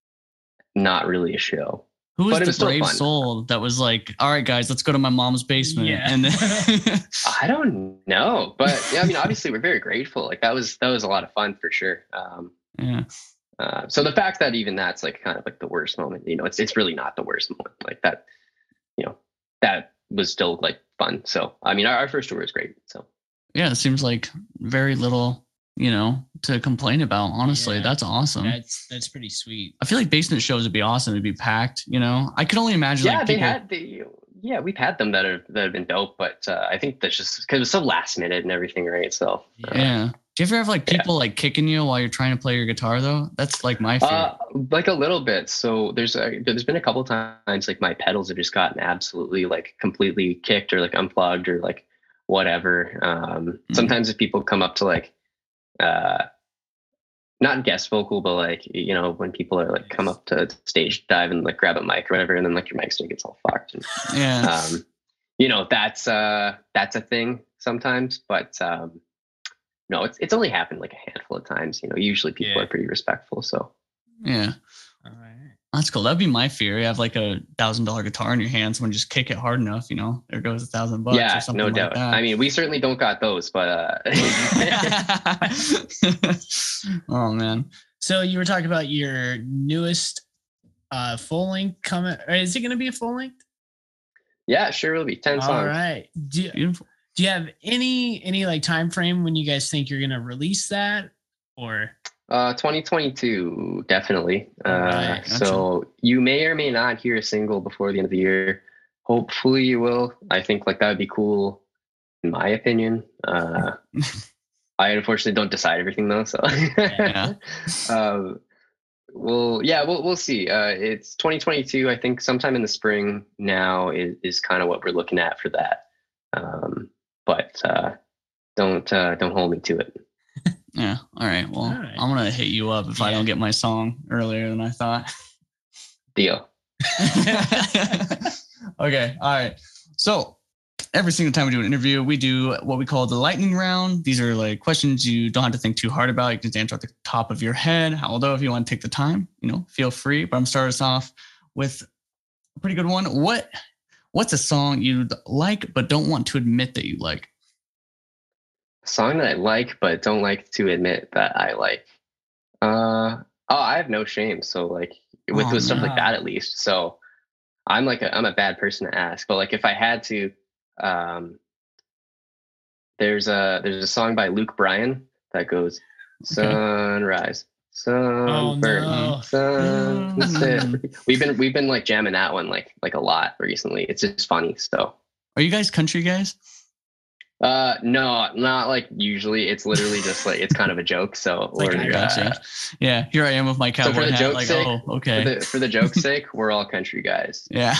not really a show. Who was But it the was still brave fun. soul that was like, all right, guys, let's go to my mom's basement? Yeah. And then I don't know, but yeah, I mean, obviously we're very grateful. Like that was, that was a lot of fun for sure. Um, yeah. Uh, so the fact that even that's like kind of like the worst moment, you know, it's it's really not the worst moment. Like that, you know, that was still like fun. So I mean, our, our first tour was great. So Yeah, it seems like very little, you know, to complain about. Honestly, Yeah. that's awesome. That's that's pretty sweet. I feel like basement shows would be awesome. It'd be packed, you know. I could only imagine. yeah, like, they people, had the yeah, we've had them that have that have been dope, but uh, I think that's just because it was so last minute and everything, right? So uh, Yeah. Do you ever have like Yeah. people like kicking you while you're trying to play your guitar though? That's like my fear. Uh, like a little bit. So there's a, there's been a couple times like my pedals have just gotten absolutely like completely kicked or like unplugged or like whatever. Um, Mhm. Sometimes if people come up to like, uh, not guest vocal, but like, you know, when people are like come up to stage dive and like grab a mic or whatever, and then like your mic stick gets all fucked. And, yeah. um, you know, that's uh, that's a thing sometimes, but um, no, it's it's only happened like a handful of times. You know, usually people Yeah. are pretty respectful. So. Yeah. All right. That's cool. That'd be my fear. You have like a thousand dollar guitar in your hand. Someone just kick it hard enough, you know, there goes a thousand bucks Yeah, or something no like doubt. that. I mean, we certainly don't got those, but uh, Oh man. So you were talking about your newest uh full length coming. Or is it going to be a full length? yeah, sure will be ten All songs. right. Do you, Beautiful. do you have any any like time frame when you guys think you're going to release that, or? Uh, twenty twenty-two, definitely. Uh, Alright, gotcha. So you may or may not hear a single before the end of the year. Hopefully you will. I think like that would be cool, in my opinion. Uh, I unfortunately don't decide everything though, so. Yeah. um, well, yeah, we'll we'll see. Uh, it's twenty twenty-two. I think sometime in the spring now is is kind of what we're looking at for that. Um, but uh, don't uh, don't hold me to it. Yeah. All right. Well, All right. I'm gonna hit you up if I Yeah. don't get my song earlier than I thought. Deal. Okay. All right. So every single time we do an interview, we do what we call the lightning round. These are like questions you don't have to think too hard about. You can just answer at the top of your head. Although if you want to take the time, you know, feel free. But I'm starting us off with a pretty good one. What What's a song you like but don't want to admit that you like? Song that I like but don't like to admit that I like. Uh oh, I have no shame. So like with, Oh, with stuff no. like that at least. So I'm like a, I'm a bad person to ask. But like if I had to, um there's a there's a song by Luke Bryan that goes sunrise, sunburn, no. sunset. We've been we've been like jamming that one like like a lot recently. It's just funny. So Are you guys country guys? Uh, no, not like usually. It's literally just like it's kind of a joke. So like, we're, I I gotcha. uh, Yeah, here I am with my So cowboy for the hat. joke's Like, sake, oh, for okay. the for the joke's sake, we're all country guys. Yeah.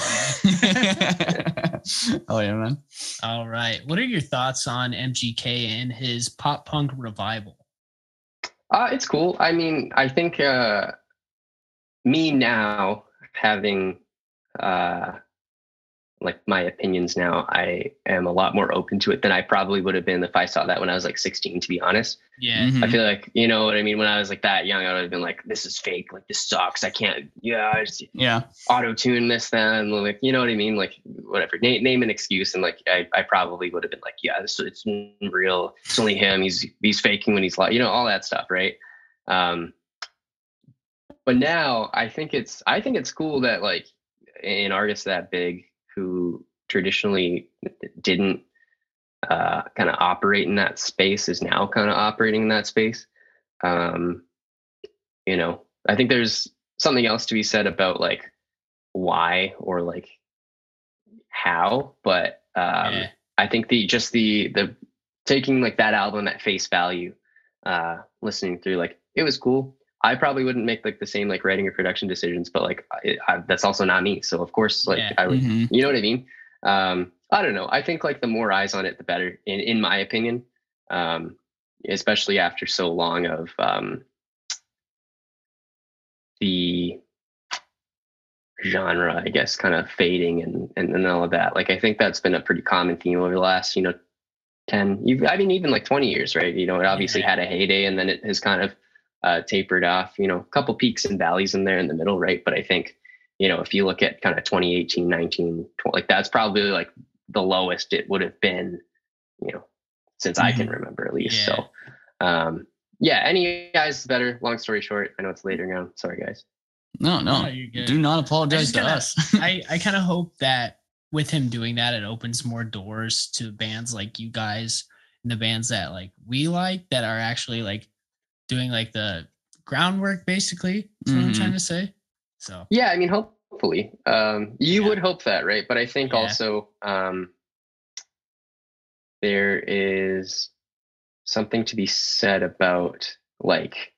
Oh yeah, man. All right. What are your thoughts on M G K and his pop punk revival? Uh, it's cool. I mean, I think uh, me now having uh, like my opinions now, I am a lot more open to it than I probably would have been if I saw that when I was like sixteen, to be honest. Yeah. Mhm. I feel like, you know what I mean? When I was like that young, I would have been like, this is fake. Like, this sucks. I can't, yeah, I just Yeah. auto tune this, then. Like, you know what I mean? Like, whatever. Name, name an excuse. And like, I, I probably would have been like, yeah, this it's real. It's only him. He's, he's faking when he's like, you know, all that stuff. Right. Um, but now I think it's, I think it's cool that like an artist that big who traditionally didn't uh, kind of operate in that space is now kind of operating in that space. Um, you know, I think there's something else to be said about like why or like how, but um, Yeah. I think the just the the taking like that album at face value, uh, listening through, like it was cool. I probably wouldn't make like the same like writing or production decisions, but like I, I, that's also not me. So of course, like Yeah. I would, Mhm. you know what I mean? Um, I don't know. I think like the more eyes on it, the better, in in my opinion. Um, especially after so long of um, the genre, I guess, kind of fading and, and and all of that. Like I think that's been a pretty common theme over the last, you know, ten, you I mean, even like twenty years, right? You know, it obviously Yeah. had a heyday and then it has kind of uh, tapered off, you know, a couple peaks and valleys in there in the middle, right? But I think, you know, if you look at kind of twenty eighteen, nineteen, twenty, like that's probably like the lowest it would have been, you know, since I can Mhm. remember at least. Yeah. So, um, yeah, any guys is better. Long story short, I know it's later now. Sorry, guys. No, no, No, you're good. do not I apologize just to kinda- us. I, I kind of hope that with him doing that, it opens more doors to bands like you guys and the bands that like we like that are actually like doing like the groundwork, basically. That's what I'm Mhm. trying to say. So Yeah, I mean, hopefully, um, you Yeah. would hope that, right? But I think Yeah. also um, there is something to be said about like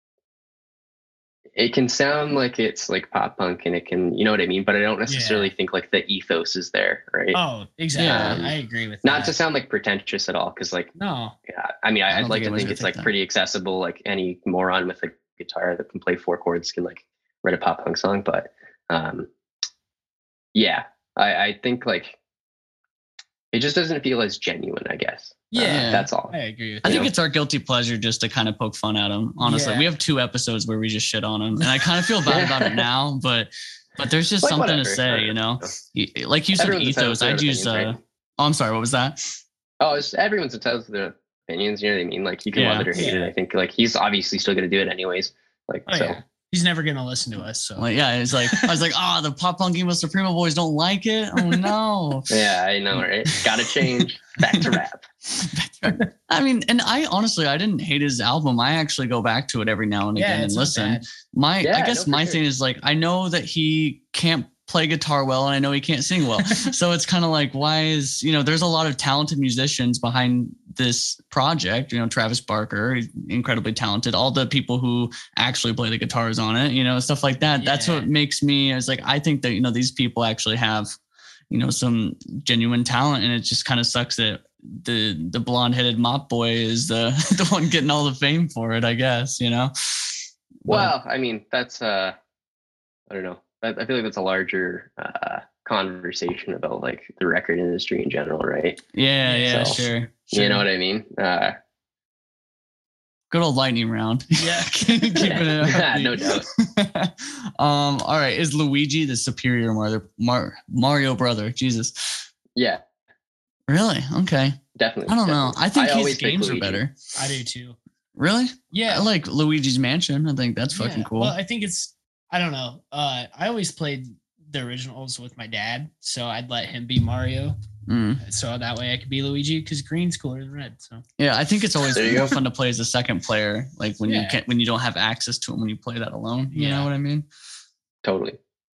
it can sound like it's like pop punk and it can, you know what I mean? But I don't necessarily Yeah. think like the ethos is there, right? oh, exactly. Yeah. Um, I agree with Not that. to sound like pretentious at all, because like no. yeah, I mean, I I, I'd don't like think to anyone's think gonna it's think like that. pretty accessible. Like any moron with a guitar that can play four chords can like write a pop punk song. But um, yeah, I, I think like it just doesn't feel as genuine, I guess. Uh, Yeah. that's all. I agree with I that. think know? it's our guilty pleasure just to kind of poke fun at him. Honestly, Yeah. we have two episodes where we just shit on him, and I kind of feel bad about it now. But but there's just Like, something whatever. to I say, don't you know. know. Y- Like you said, Everyone's entitled ethos. to their I'd use. opinions, Uh, right? oh, I'm sorry. What was that? Oh, it's, everyone's entitled to their opinions. You know what I mean? Like you can Yeah. love it or hate it. Yeah. I think like he's obviously still going to do it anyways. Like Oh so. yeah. He's never gonna listen to us. So Like, yeah, it's like I was like, oh, the pop punk emo Supremo boys don't like it. Oh no. Yeah, I know, right? Got to change. Back to rap. I mean, and I honestly, I didn't hate his album. I actually go back to it every now and yeah, again and it's not listen. bad. My, Yeah, I no, guess for my sure. thing is like, I know that he can't play guitar well, and I know he can't sing well. So it's kind of like, why is, you know, there's a lot of talented musicians behind this project. You know, Travis Barker, he's incredibly talented. All the people who actually play the guitars on it, you know, stuff like that. That's Yeah. what makes me. It's like I think that you know these people actually have, you know, some genuine talent, and it just kind of sucks that the the blonde headed mop boy is the the one getting all the fame for it. I guess you know. But- Well, I mean, that's uh, I don't know. I, I feel like that's a larger uh, conversation about like the record industry in general, right? yeah, yeah, So- sure. You know what I mean? Uh, Good old lightning round. Yeah. Keeping it yeah, upbeat. no doubt. um. All right. Is Luigi the superior Mario, Mar- Mario brother? Jesus. Yeah, Really? Okay. definitely. I don't know. definitely. I think his always pick games are Luigi. better. I do too. Really? Yeah. I like Luigi's Mansion. I think that's fucking Yeah, cool. Well, I think it's I don't know. Uh I always played the originals with my dad, so I'd let him be Mario. Mm. So that way I could be Luigi because green's cooler than red. So Yeah, I think it's always There you more go. fun to play as a second player, like when you Yeah. can't when you don't have access to him when you play that alone. You Yeah. know what I mean? Totally.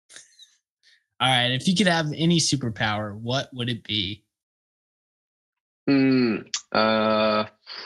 all right, if you could have any superpower, what would it be? Hmm. Uh,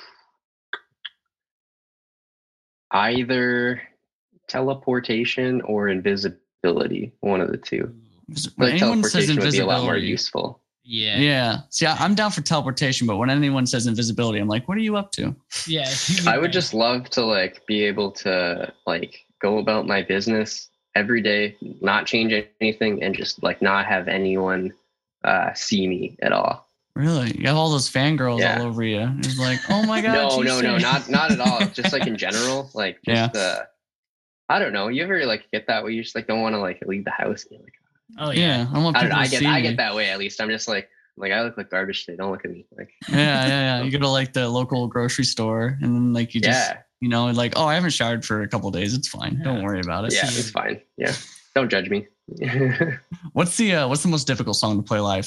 either teleportation or invisibility. One of the two. 'Cause When Like anyone says teleportation would be a lot more invisibility, useful. Yeah. yeah. See, I, I'm down for teleportation, but when anyone says invisibility, I'm like, what are you up to? Yeah. I would just love to like be able to like go about my business every day, not change anything, and just like not have anyone uh, see me at all. Really? You have all those fangirls Yeah. all over you. It's like, oh my god. no, she's no, no, saying- not not at all. Just like in general, like just uh, I don't know. You ever like get that way? You just like don't want to like leave the house. And you're like, Oh Yeah, yeah. I don't want I people don't know. I to get see I me. get that way at least. I'm just like like I look like garbage today. Don't look at me. Like Yeah, yeah, yeah. You go to like the local grocery store, and then like you just, yeah, you know, like, oh, I haven't showered for a couple of days. It's fine. Don't Yeah. worry about it. yeah, it's fine. Yeah, don't judge me. What's the uh, what's the most difficult song to play live?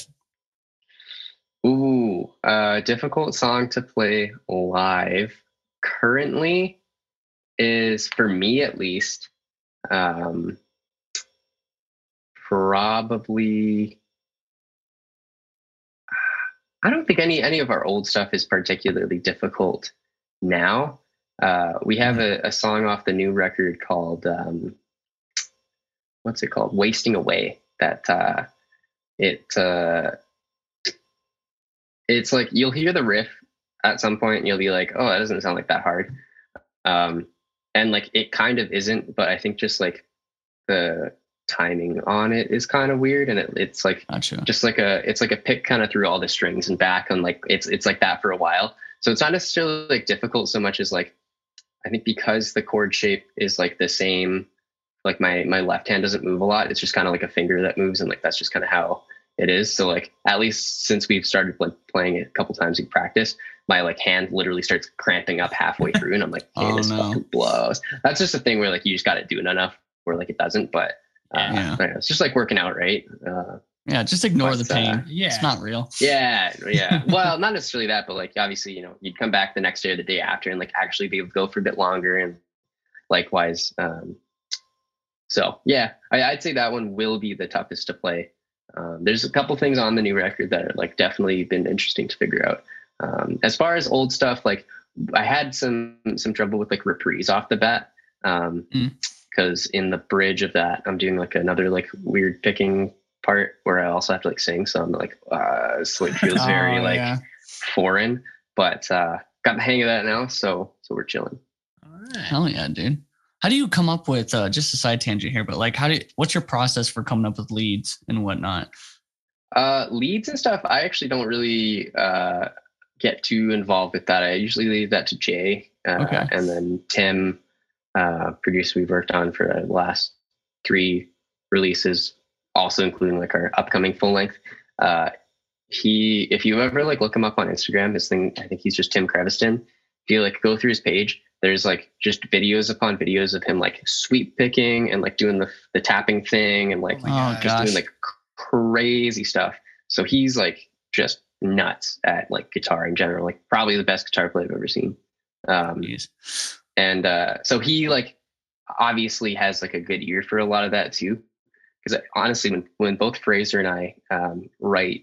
Ooh, uh, difficult song to play live currently is for me at least, um, probably I don't think any any of our old stuff is particularly difficult now. Uh, we have a, a song off the new record called um, what's it called? Wasting Away. That uh, it uh, it's like you'll hear the riff at some point and you'll be like, oh, that doesn't sound like that hard. Um, and like it kind of isn't, but I think just like the timing on it is kind of weird, and it, it's like Gotcha. just like a it's like a pick kind of through all the strings and back, and like it's it's like that for a while. So it's not necessarily like difficult so much as like I think because the chord shape is like the same, like my my left hand doesn't move a lot. It's just kind of like a finger that moves, and like that's just kind of how it is. So like at least since we've started like playing it a couple times in practice, my like hand literally starts cramping up halfway through, and I'm like, hey, Oh, this no. fucking blows. That's just a thing where like you just got to do it enough where like it doesn't. But uh, Yeah. I don't know, it's just like working out, right? Uh, Yeah, just ignore But, the pain. uh, Yeah. It's not real. yeah, yeah. Well, not necessarily that, but like obviously, you know, you'd come back the next day or the day after and like actually be able to go for a bit longer, and likewise. Um, so yeah, I, I'd say that one will be the toughest to play. Um, there's a couple things on the new record that are like definitely been interesting to figure out. Um, as far as old stuff, like I had some some trouble with like reprise off the bat. Um, Mm. because in the bridge of that, I'm doing like another like weird picking part where I also have to like sing. So I'm like, uh, it's like feels very Oh, like yeah. foreign, but uh, got the hang of that now. So so we're chilling. All right. Hell yeah, dude. How do you come up with uh, just a side tangent here, but like, how do you, what's your process for coming up with leads and whatnot? Uh, leads and stuff, I actually don't really uh, get too involved with that. I usually leave that to Jay, uh, Okay. and then Tim, uh, producer we've worked on for the last three releases, also including like our upcoming full length. Uh, he, if you ever like look him up on Instagram, his thing, I think he's just Tim Creviston. If you like go through his page, there's like just videos upon videos of him like sweep picking and like doing the the tapping thing and like Oh my Oh, gosh. just gosh. doing like crazy stuff. So he's like just nuts at like guitar in general, like probably the best guitar player I've ever seen. Um, Jeez. and uh, so he like obviously has like a good ear for a lot of that too. Because honestly, when when both Fraser and I um, write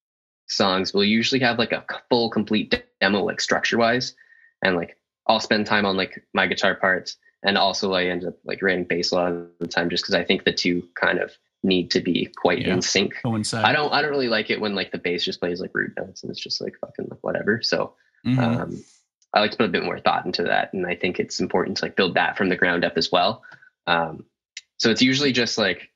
songs, we'll usually have like a full complete de- demo, like structure wise, and like I'll spend time on like my guitar parts, and also I end up like writing bass a lot of the time just because I think the two kind of need to be quite Yeah. in sync. Coincide. I don't I don't really like it when like the bass just plays like root notes and it's just like fucking whatever. So Mhm. um, I like to put a bit more thought into that, and I think it's important to like build that from the ground up as well. Um, so it's usually just like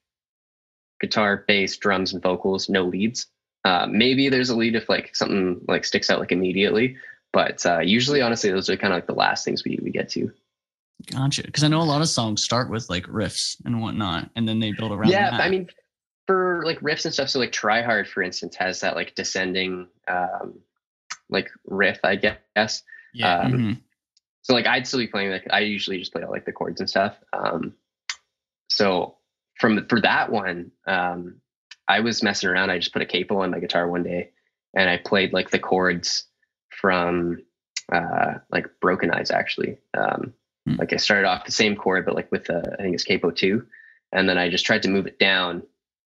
guitar, bass, drums, and vocals, no leads. Uh, maybe there's a lead if like something like sticks out like immediately, but uh, usually, honestly, those are kind of like the last things we we get to. Gotcha. Because I know a lot of songs start with like riffs and whatnot, and then they build around Yeah, that. I mean, for like riffs and stuff. So like Try Hard, for instance, has that like descending um, like riff, I guess. Yeah. Um, Mhm. So like I'd still be playing like I usually just play all like the chords and stuff. Um, so from for that one, um, I was messing around. I just put a capo on my guitar one day, and I played like the chords from uh, like Broken Eyes actually. Um, Hmm. Like I started off the same chord, but like with the I think it's capo two, and then I just tried to move it down.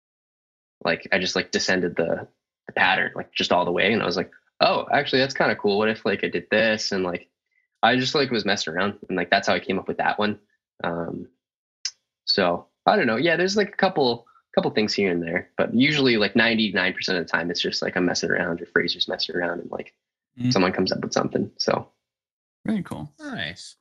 Like I just like descended the, the pattern like just all the way, and I was like, oh, actually that's kind of cool. What if like I did this, and like I just like was messing around, and like that's how I came up with that one. Um, so I don't know. Yeah, there's like a couple couple things here and there, but usually like ninety-nine percent of the time it's just like I'm messing around or Fraser's messing around, and like Mhm. someone comes up with something. So Very cool. Nice.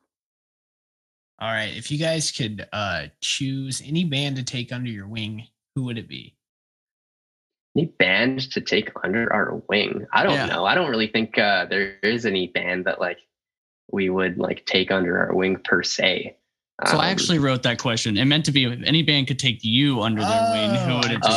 All right. If you guys could uh, choose any band to take under your wing, who would it be? any band to take under our wing? I don't Yeah. know. I don't really think uh, there is any band that like we would like take under our wing per se. So Um, I actually wrote that question. It meant to be if any band could take you under their wing, who would it be?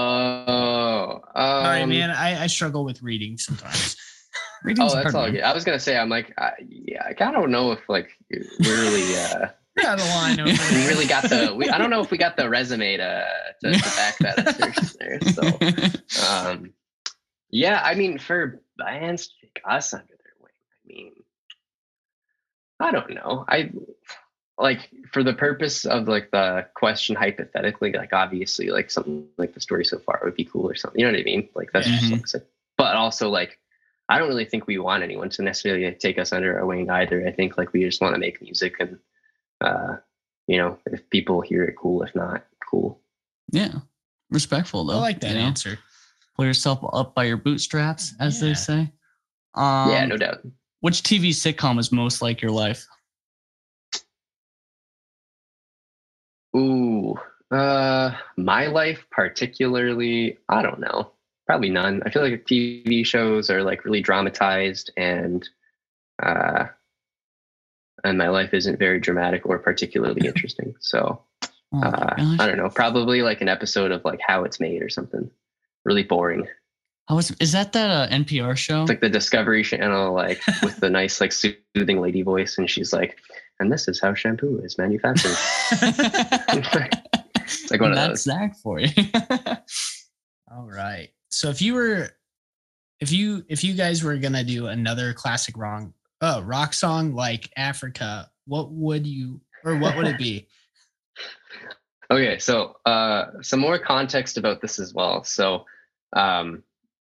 Oh, um, Sorry, man. I, I struggle with reading sometimes. Reading's Oh, that's hard, all man. good. I was gonna say, I'm like, I, yeah, I kind of don't know if like we really, uh, You're out of line over we there. really got the. We, I don't know if we got the resume to to, to back that assertion there. So, um, yeah, I mean, for bands to take us under their wing, I mean, I don't know. I like for the purpose of like the question hypothetically, like obviously, like something like The Story So Far would be cool or something. You know what I mean? Like that's just Mhm. like, so- but also like I don't really think we want anyone to necessarily take us under our wing either. I think like we just want to make music, and uh, you know, if people hear it, cool. If not, cool. Yeah, respectful though. I like that you know? answer. Pull yourself up by your bootstraps, as Yeah. they say. Um, Yeah, no doubt. Which T V sitcom is most like your life? Ooh, uh, my life particularly, I don't know. Probably none. I feel like T V shows are like really dramatized, and uh, and my life isn't very dramatic or particularly interesting. So Oh my uh, gosh. I don't know. Probably like an episode of like How It's Made or something. Really boring. How was, is that that uh, N P R show? It's like the Discovery Channel, like with the nice, like soothing lady voice, and she's like, "And this is how shampoo is manufactured." It's like one of That's those. Zach for you. All right. So if you were, if you if you guys were gonna do another classic wrong uh, rock song like Africa, what would you or what would it be? Okay, so uh, some more context about this as well. So um,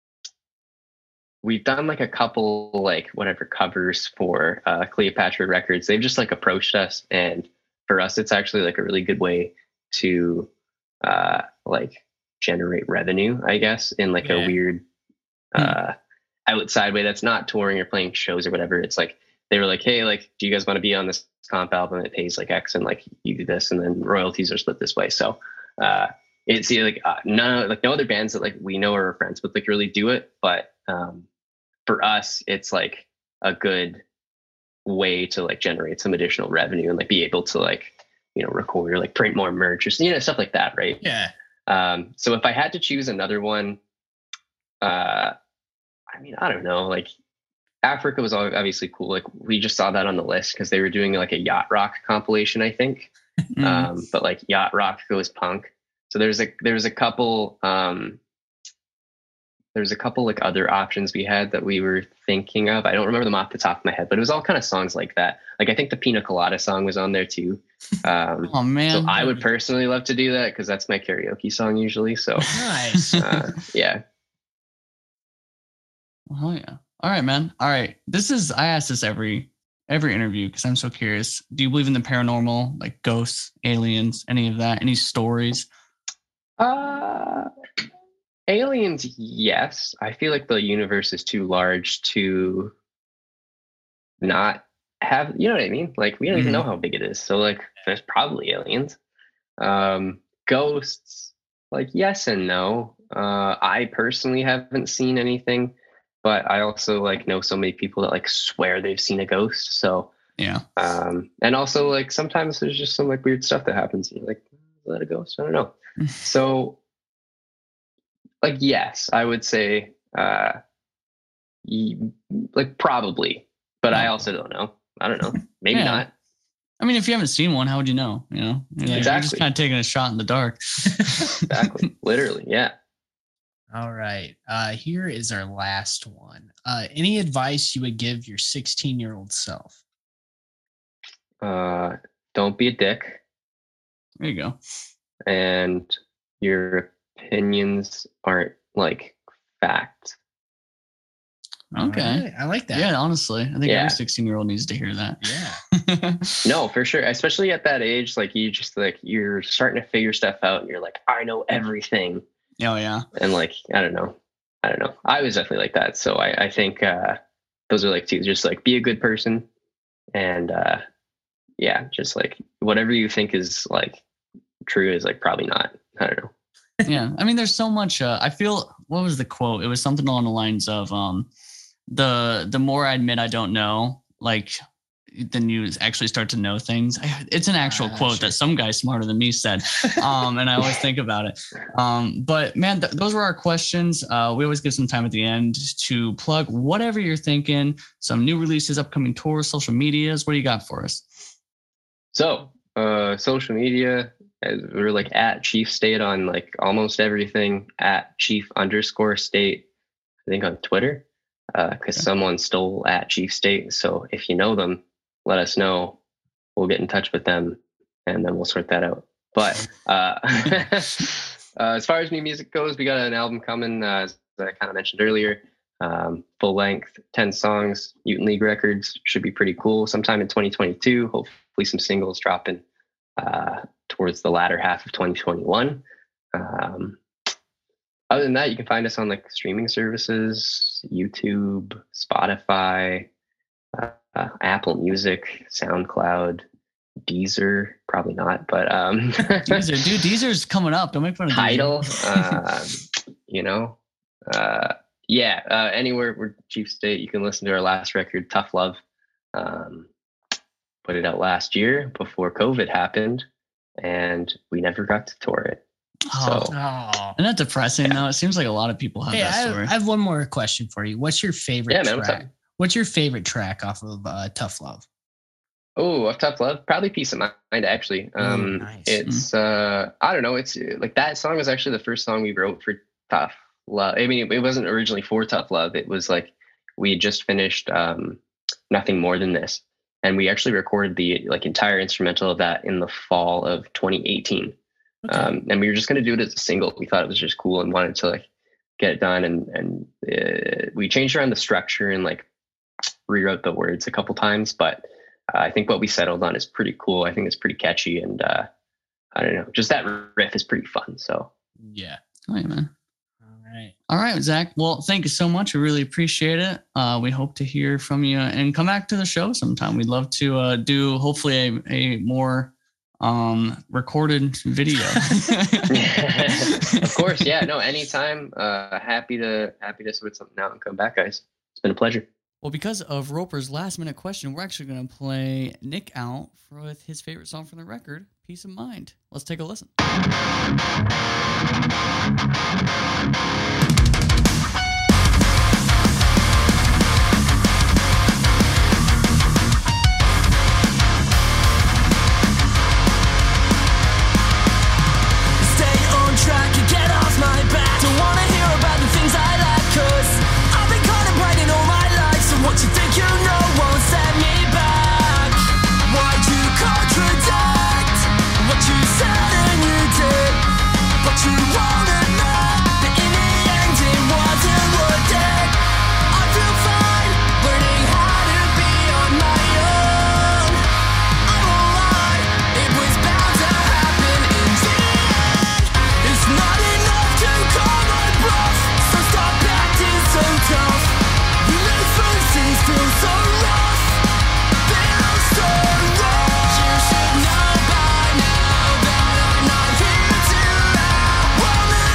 we've done like a couple like whatever covers for uh, Cleopatra Records. They've just like approached us, and for us, it's actually like a really good way to uh, like generate revenue, I guess, in like Yeah. a weird uh, outside way that's not touring or playing shows or whatever. It's like they were like, hey, like, do you guys want to be on this comp album? It pays like X, and like you do this, and then royalties are split this way. So uh, it's yeah, like uh, no, like no other bands that like we know or are friends with like really do it, but um, for us, it's like a good way to like generate some additional revenue and like be able to like you know record or like print more merch or you know stuff like that, right? Yeah. Um, so if I had to choose another one, uh, I mean, I don't know, like Africa was obviously cool. Like we just saw that on the list because they were doing like a yacht rock compilation, I think. Mm. Um, but like yacht rock goes punk. So there's a there's a couple um, there's a couple like other options we had that we were thinking of. I don't remember them off the top of my head, but it was all kind of songs like that. Like I think the Pina Colada song was on there too. Um, Oh man. so I would personally love to do that because that's my karaoke song usually. So Nice. uh, yeah. Oh yeah. All right, man. All right. This is I ask this every every interview because I'm so curious. Do you believe in the paranormal, like ghosts, aliens, any of that? Any stories? Uh, aliens, yes. I feel like the universe is too large to not have, you know what I mean? Like, we don't even Mhm. know how big it is. So, like, there's probably aliens. Um, ghosts, like, yes and no. Uh, I personally haven't seen anything, but I also, like, know so many people that, like, swear they've seen a ghost. So, Yeah. um, and also, like, sometimes there's just some, like, weird stuff that happens. You're like, is that a ghost? I don't know. So, like, yes, I would say, uh, y- like, probably, but I Oh. also don't know. I don't know. Maybe Yeah. not. I mean, if you haven't seen one, how would you know? You know, You're, you're just Exactly. kind of taking a shot in the dark. Exactly. Literally. Yeah. All right. Uh, here is our last one. Uh, any advice you would give your sixteen year old self? Uh, don't be a dick, There you go. and your opinions aren't like fact. Okay. All right, I like that. Yeah, honestly, I think Yeah. every sixteen year old needs to hear that. Yeah. No, for sure. Especially at that age, like you just like you're starting to figure stuff out, and you're like, I know everything. Oh yeah. And like I don't know, I don't know. I was definitely like that. So I, I think uh, those are like two. Just like be a good person, and uh, yeah, just like whatever you think is like true is like probably not. I don't know. Yeah. I mean, there's so much. Uh, I feel. What was the quote? It was something along the lines of, um, the the more I admit I don't know, like, then you actually start to know things. I, it's an actual Ah, quote sure. that some guy smarter than me said, um, and I always think about it. Um, but man, th- those were our questions. Uh, we always give some time at the end to plug whatever you're thinking. Some new releases, upcoming tours, social medias. What do you got for us? So, uh, social media, uh, we're like at Chief State on like almost everything. At Chief underscore State, I think on Twitter, because Okay. someone stole at Chief State. So if you know them, let us know. We'll get in touch with them, and then we'll sort that out. But uh, uh, as far as new music goes, we got an album coming, uh, as I kind of mentioned earlier. Um, full length, ten songs, Mutant League Records, should be pretty cool. Sometime in twenty twenty-two, hopefully some singles dropping uh, towards the latter half of twenty twenty-one. Um, other than that, you can find us on like streaming services, YouTube, Spotify, uh, uh, Apple Music, SoundCloud, Deezer, probably not, but um, Deezer, dude, Deezer's coming up. Don't make fun of Tidal, Deezer. uh, you know, uh, yeah, uh, anywhere we're Chief State, you can listen to our last record, Tough Love. Um, put it out last year before COVID happened, and we never got to tour it. Oh, So Oh. isn't that depressing? though? It seems like a lot of people have Hey, I that have, story. I have one more question for you. What's your favorite Yeah, man, what's track? up? What's your favorite track off of uh, Tough Love? Oh, of Tough Love, probably Peace of Mind. Actually, um, Ooh, nice. it's uh, I don't know. It's like that song was actually the first song we wrote for Tough Love. I mean, it wasn't originally for Tough Love. It was like we had just finished um, Nothing More Than This, and we actually recorded the like entire instrumental of that in the fall of twenty eighteen. Okay. Um, and we were just going to do it as a single. We thought it was just cool and wanted to like get it done. And and uh, we changed around the structure and like rewrote the words a couple times, but. Uh, I think what we settled on is pretty cool. I think it's pretty catchy, and uh, I don't know, just that riff is pretty fun. So Yeah. Oh, yeah, man. All right. All right, Zach. Well, thank you so much. We really appreciate it. Uh, we hope to hear from you and come back to the show sometime. We'd love to uh, do hopefully a, a more um, recorded video. of course, yeah, no, anytime. Uh, happy to happy to sort something out and come back, guys. It's been a pleasure. Well, because of Roper's last minute question, we're actually going to play Nick out for, with his favorite song from the record, Peace of Mind. Let's take a listen. Stay on track and get off my back. Don't wanna hear about the things I lack, 'cause I've been contemplating all my life. So what you think you know won't set me back. Why'd you contradict what you said and you did? But you won't admit that in the end it wasn't worth it. I feel fine learning how to be on my own. I won't lie, it was bound to happen in the end. It's not enough to call my bluff, so stop acting so tough. You make first things feel so rough, feel so rough. You should know by now that I'm not here to help. Well,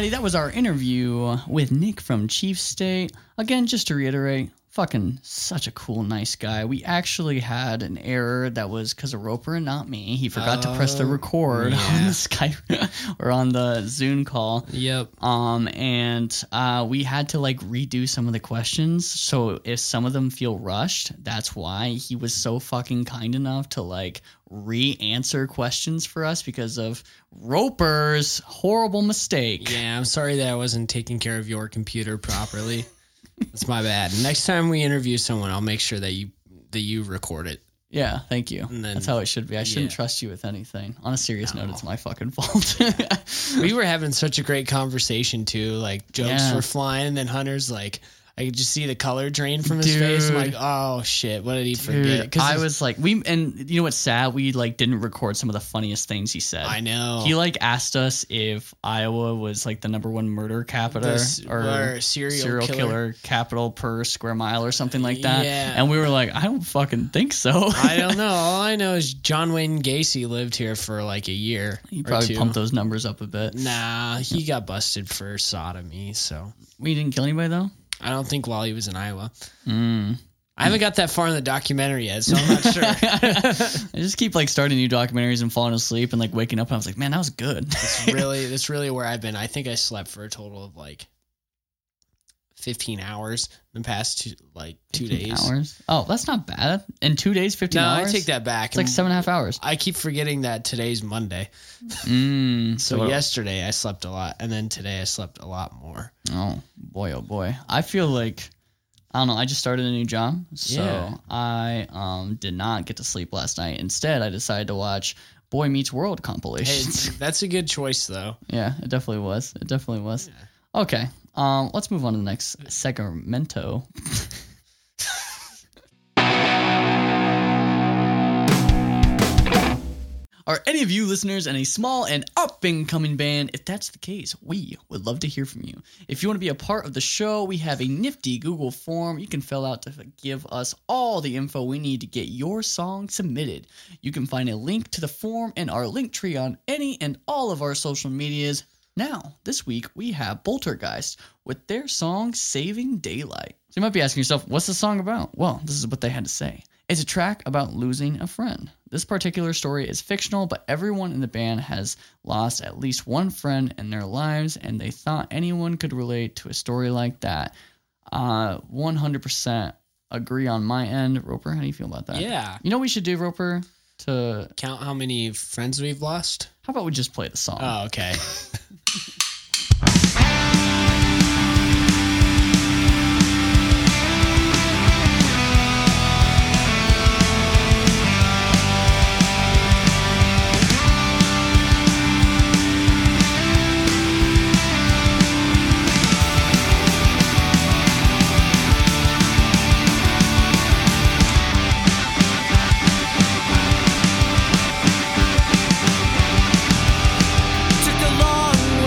Alrighty, that was our interview with Nick from Chief State. Again, just to reiterate, fucking such a cool, nice guy. We actually had an error that was because of Roper and not me. He forgot to press the Oh, record yeah. on the Skype or on the Zoom call. Yep. Um, and uh, we had to like redo some of the questions. So if some of them feel rushed, that's why he was so fucking kind enough to like re-answer questions for us because of Roper's horrible mistake. Yeah, I'm sorry that I wasn't taking care of your computer properly. That's my bad. Next time we interview someone, I'll make sure that you that you record it. Yeah, thank you. And then- That's how it should be. I shouldn't yeah. trust you with anything. On a serious No. note, it's my fucking fault. We were having such a great conversation too. Like jokes Yeah. were flying, and then Hunter's like, I could just see the color drain from his face. I'm Dude. like, oh shit, what did he forget? Dude, I his- was like, we and you know what's sad? We like didn't record some of the funniest things he said. I know. He like asked us if Iowa was like the number one murder capital The s- or, or serial serial killer. killer capital per square mile or something like that. Yeah. And we were like, I don't fucking think so. I don't know. All I know is John Wayne Gacy lived here for like a year. He or probably two. pumped those numbers up a bit. Nah, he got busted for sodomy, so We didn't kill anybody though. I don't think while he was in Iowa. Mm. I haven't got that far in the documentary yet, so I'm not sure. I just keep like starting new documentaries and falling asleep and like waking up and I was like, man, that was good. It's really, that's really where I've been. I think I slept for a total of like fifteen hours in the past two, like two days. Hours. Oh, that's not bad. In two days, fifteen No, hours. I take that back. It's like seven and a half hours. I keep forgetting that today's Monday. Mm, So what- yesterday I slept a lot, and then today I slept a lot more. Oh boy, oh boy. I feel like I don't know. I just started a new job, so Yeah. I um did not get to sleep last night. Instead, I decided to watch Boy Meets World Hey, compilations. it's- that's a good choice, though. Yeah, it definitely was. It definitely was. Okay, um, let's move on to the next segmento. Are any of you listeners in a small and up-and-coming band? If that's the case, we would love to hear from you. If you want to be a part of the show, we have a nifty Google form you can fill out to give us all the info we need to get your song submitted. You can find a link to the form in our link tree on any and all of our social medias. Now, this week, we have Boltergeist with their song Saving Daylight. So you might be asking yourself, what's the song about? Well, this is what they had to say. It's a track about losing a friend. This particular story is fictional, but everyone in the band has lost at least one friend in their lives, and they thought anyone could relate to a story like that. Uh, one hundred percent agree on my end. Roper, how do you feel about that? Yeah. You know what we should do, Roper? To Count how many friends we've lost? How about we just play the song? Oh, okay. Took a long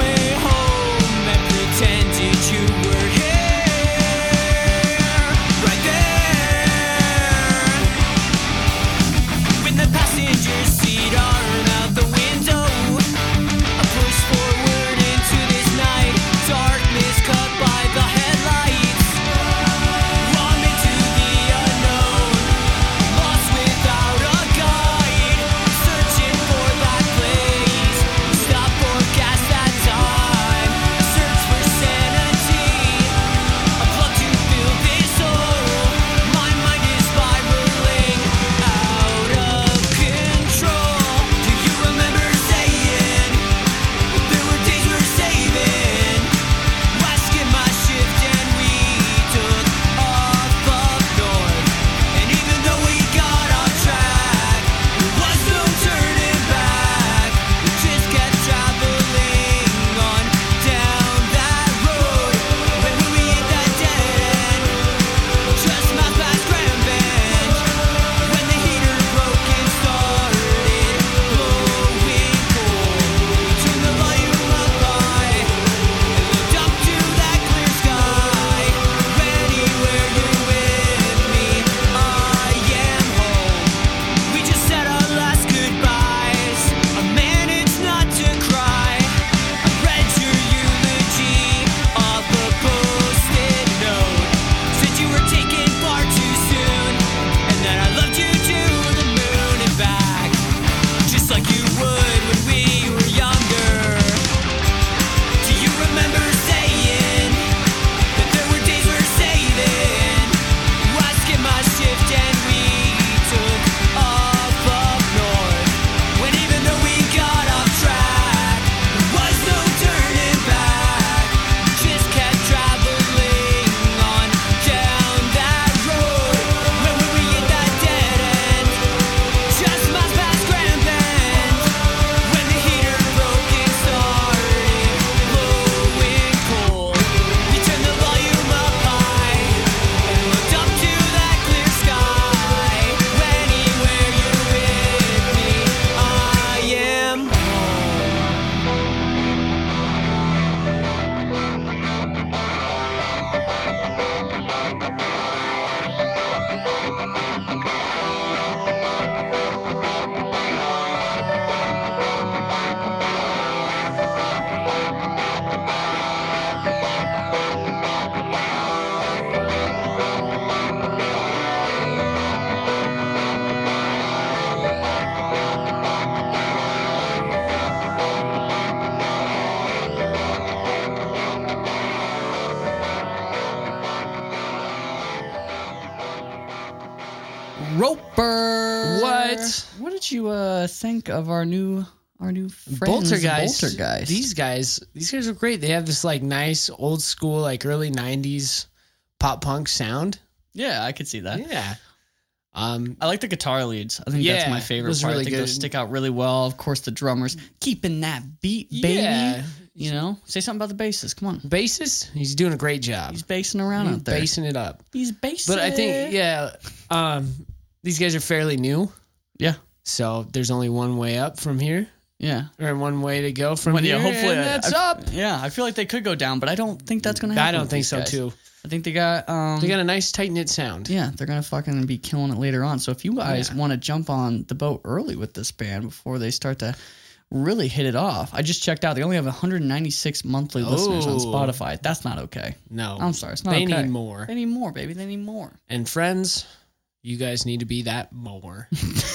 did you uh, think of our new our new friends, Bolter guys. Bolter guys. These guys, these guys are great. They have this like nice old school, like early nineties pop punk sound. yeah, I could see that. Yeah. Um, I like the guitar leads. I think Yeah, that's my it favorite was part. really I think those good. stick out really well. Of course, the drummers keeping that beat, baby. Yeah. You know, say something about the bassist. Come on, bassist, he's doing a great job. he's bassing around He's out there. basing it up. He's basing. But I think, yeah, um, these guys are fairly new. yeah, So there's only one way up from here, yeah. or one way to go from Well, here. yeah, hopefully and I- that's I- up. Yeah, I feel like they could go down, but I don't think that's gonna happen. I don't with think these so guys. too. I think they got um. They got a nice tight knit sound. yeah, they're gonna fucking be killing it later on. So if you guys Yeah. want to jump on the boat early with this band before they start to really hit it off, I just checked out. They only have one hundred ninety-six monthly listeners on Oh. Spotify. That's not okay. No, I'm sorry, it's not they okay. need more. They need more, baby. They need more. And friends, you guys need to be that more.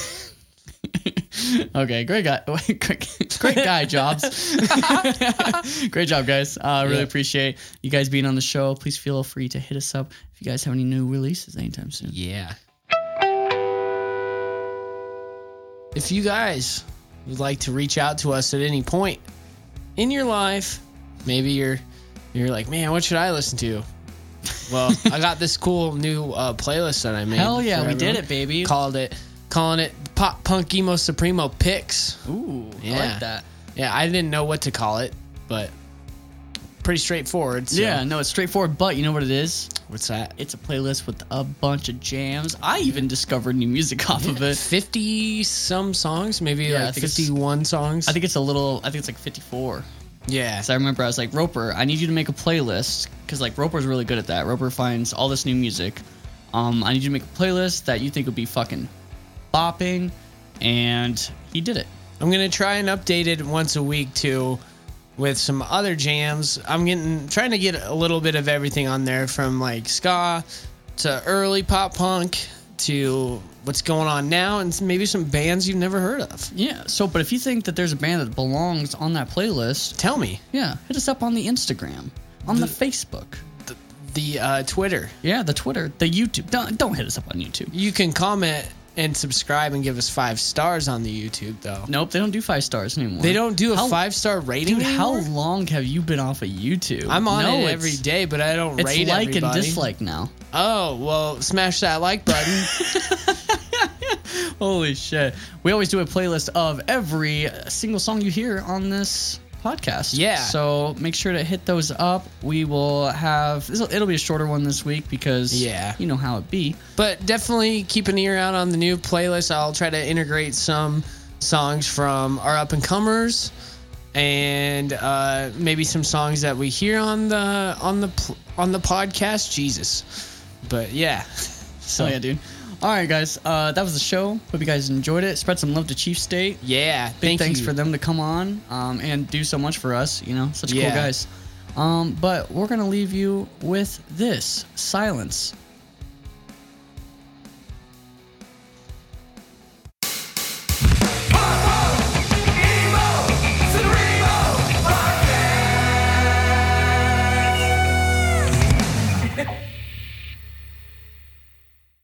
Okay, great guy. great, great guy, Jobs. Great job, guys. Uh, I really Yeah. appreciate you guys being on the show. Please feel free to hit us up if you guys have any new releases anytime soon. Yeah. If you guys would like to reach out to us at any point in your life, maybe you're you're like, man, what should I listen to? Well, I got this cool new uh, playlist that I made. Hell yeah, for we did everyone. it, baby. Called it, calling it Pop Punk Emo Supremo Picks. Ooh, I Yeah. like that. Yeah, I didn't know what to call it, but pretty straightforward. So. Yeah, no, it's straightforward, but you know what it is? What's that? It's a playlist with a bunch of jams. I even discovered new music off of it. fifty some songs, maybe Yeah, I like think it's- fifty-one songs. I think it's a little, I think it's like fifty-four. yeah. So I remember I was like, Roper, I need you to make a playlist because like Roper's really good at that. Roper finds all this new music. Um, I need you to make a playlist that you think would be fucking bopping, and he did it. I'm gonna try and update it once a week too, with some other jams. I'm getting trying to get a little bit of everything on there, from like ska to early pop punk to what's going on now, and maybe some bands you've never heard of. Yeah. So, but if you think that there's a band that belongs on that playlist, Tell me yeah, hit us up on the Instagram, on the, Facebook, the, the uh, Twitter. yeah, the Twitter, the YouTube. Don't don't hit us up on YouTube. You can comment and subscribe and give us five stars on the YouTube though. Nope, they don't do five stars anymore. They don't do a How- five star rating. Dude, how anymore? long have you been off of YouTube? I'm on No, it it's- every day, but I don't It's rate like everybody. and dislike now. Oh well, smash that like button. Holy shit. We always do a playlist of every single song you hear on this podcast. Yeah. So make sure to hit those up. We will have, this'll- it'll be a shorter one this week because Yeah. you know how it be. But definitely keep an ear out on the new playlist. I'll try to integrate some songs from our up and comers, and uh, maybe some songs that we hear on the on the pl- on the podcast. Jesus, but yeah. So yeah, dude. All right, guys. Uh, that was the show. Hope you guys enjoyed it. Spread some love to Chief State. Yeah. Big Thank thanks you. for them to come on um, and do so much for us. You know, such Yeah. cool guys. Um, but we're gonna leave you with this: Silence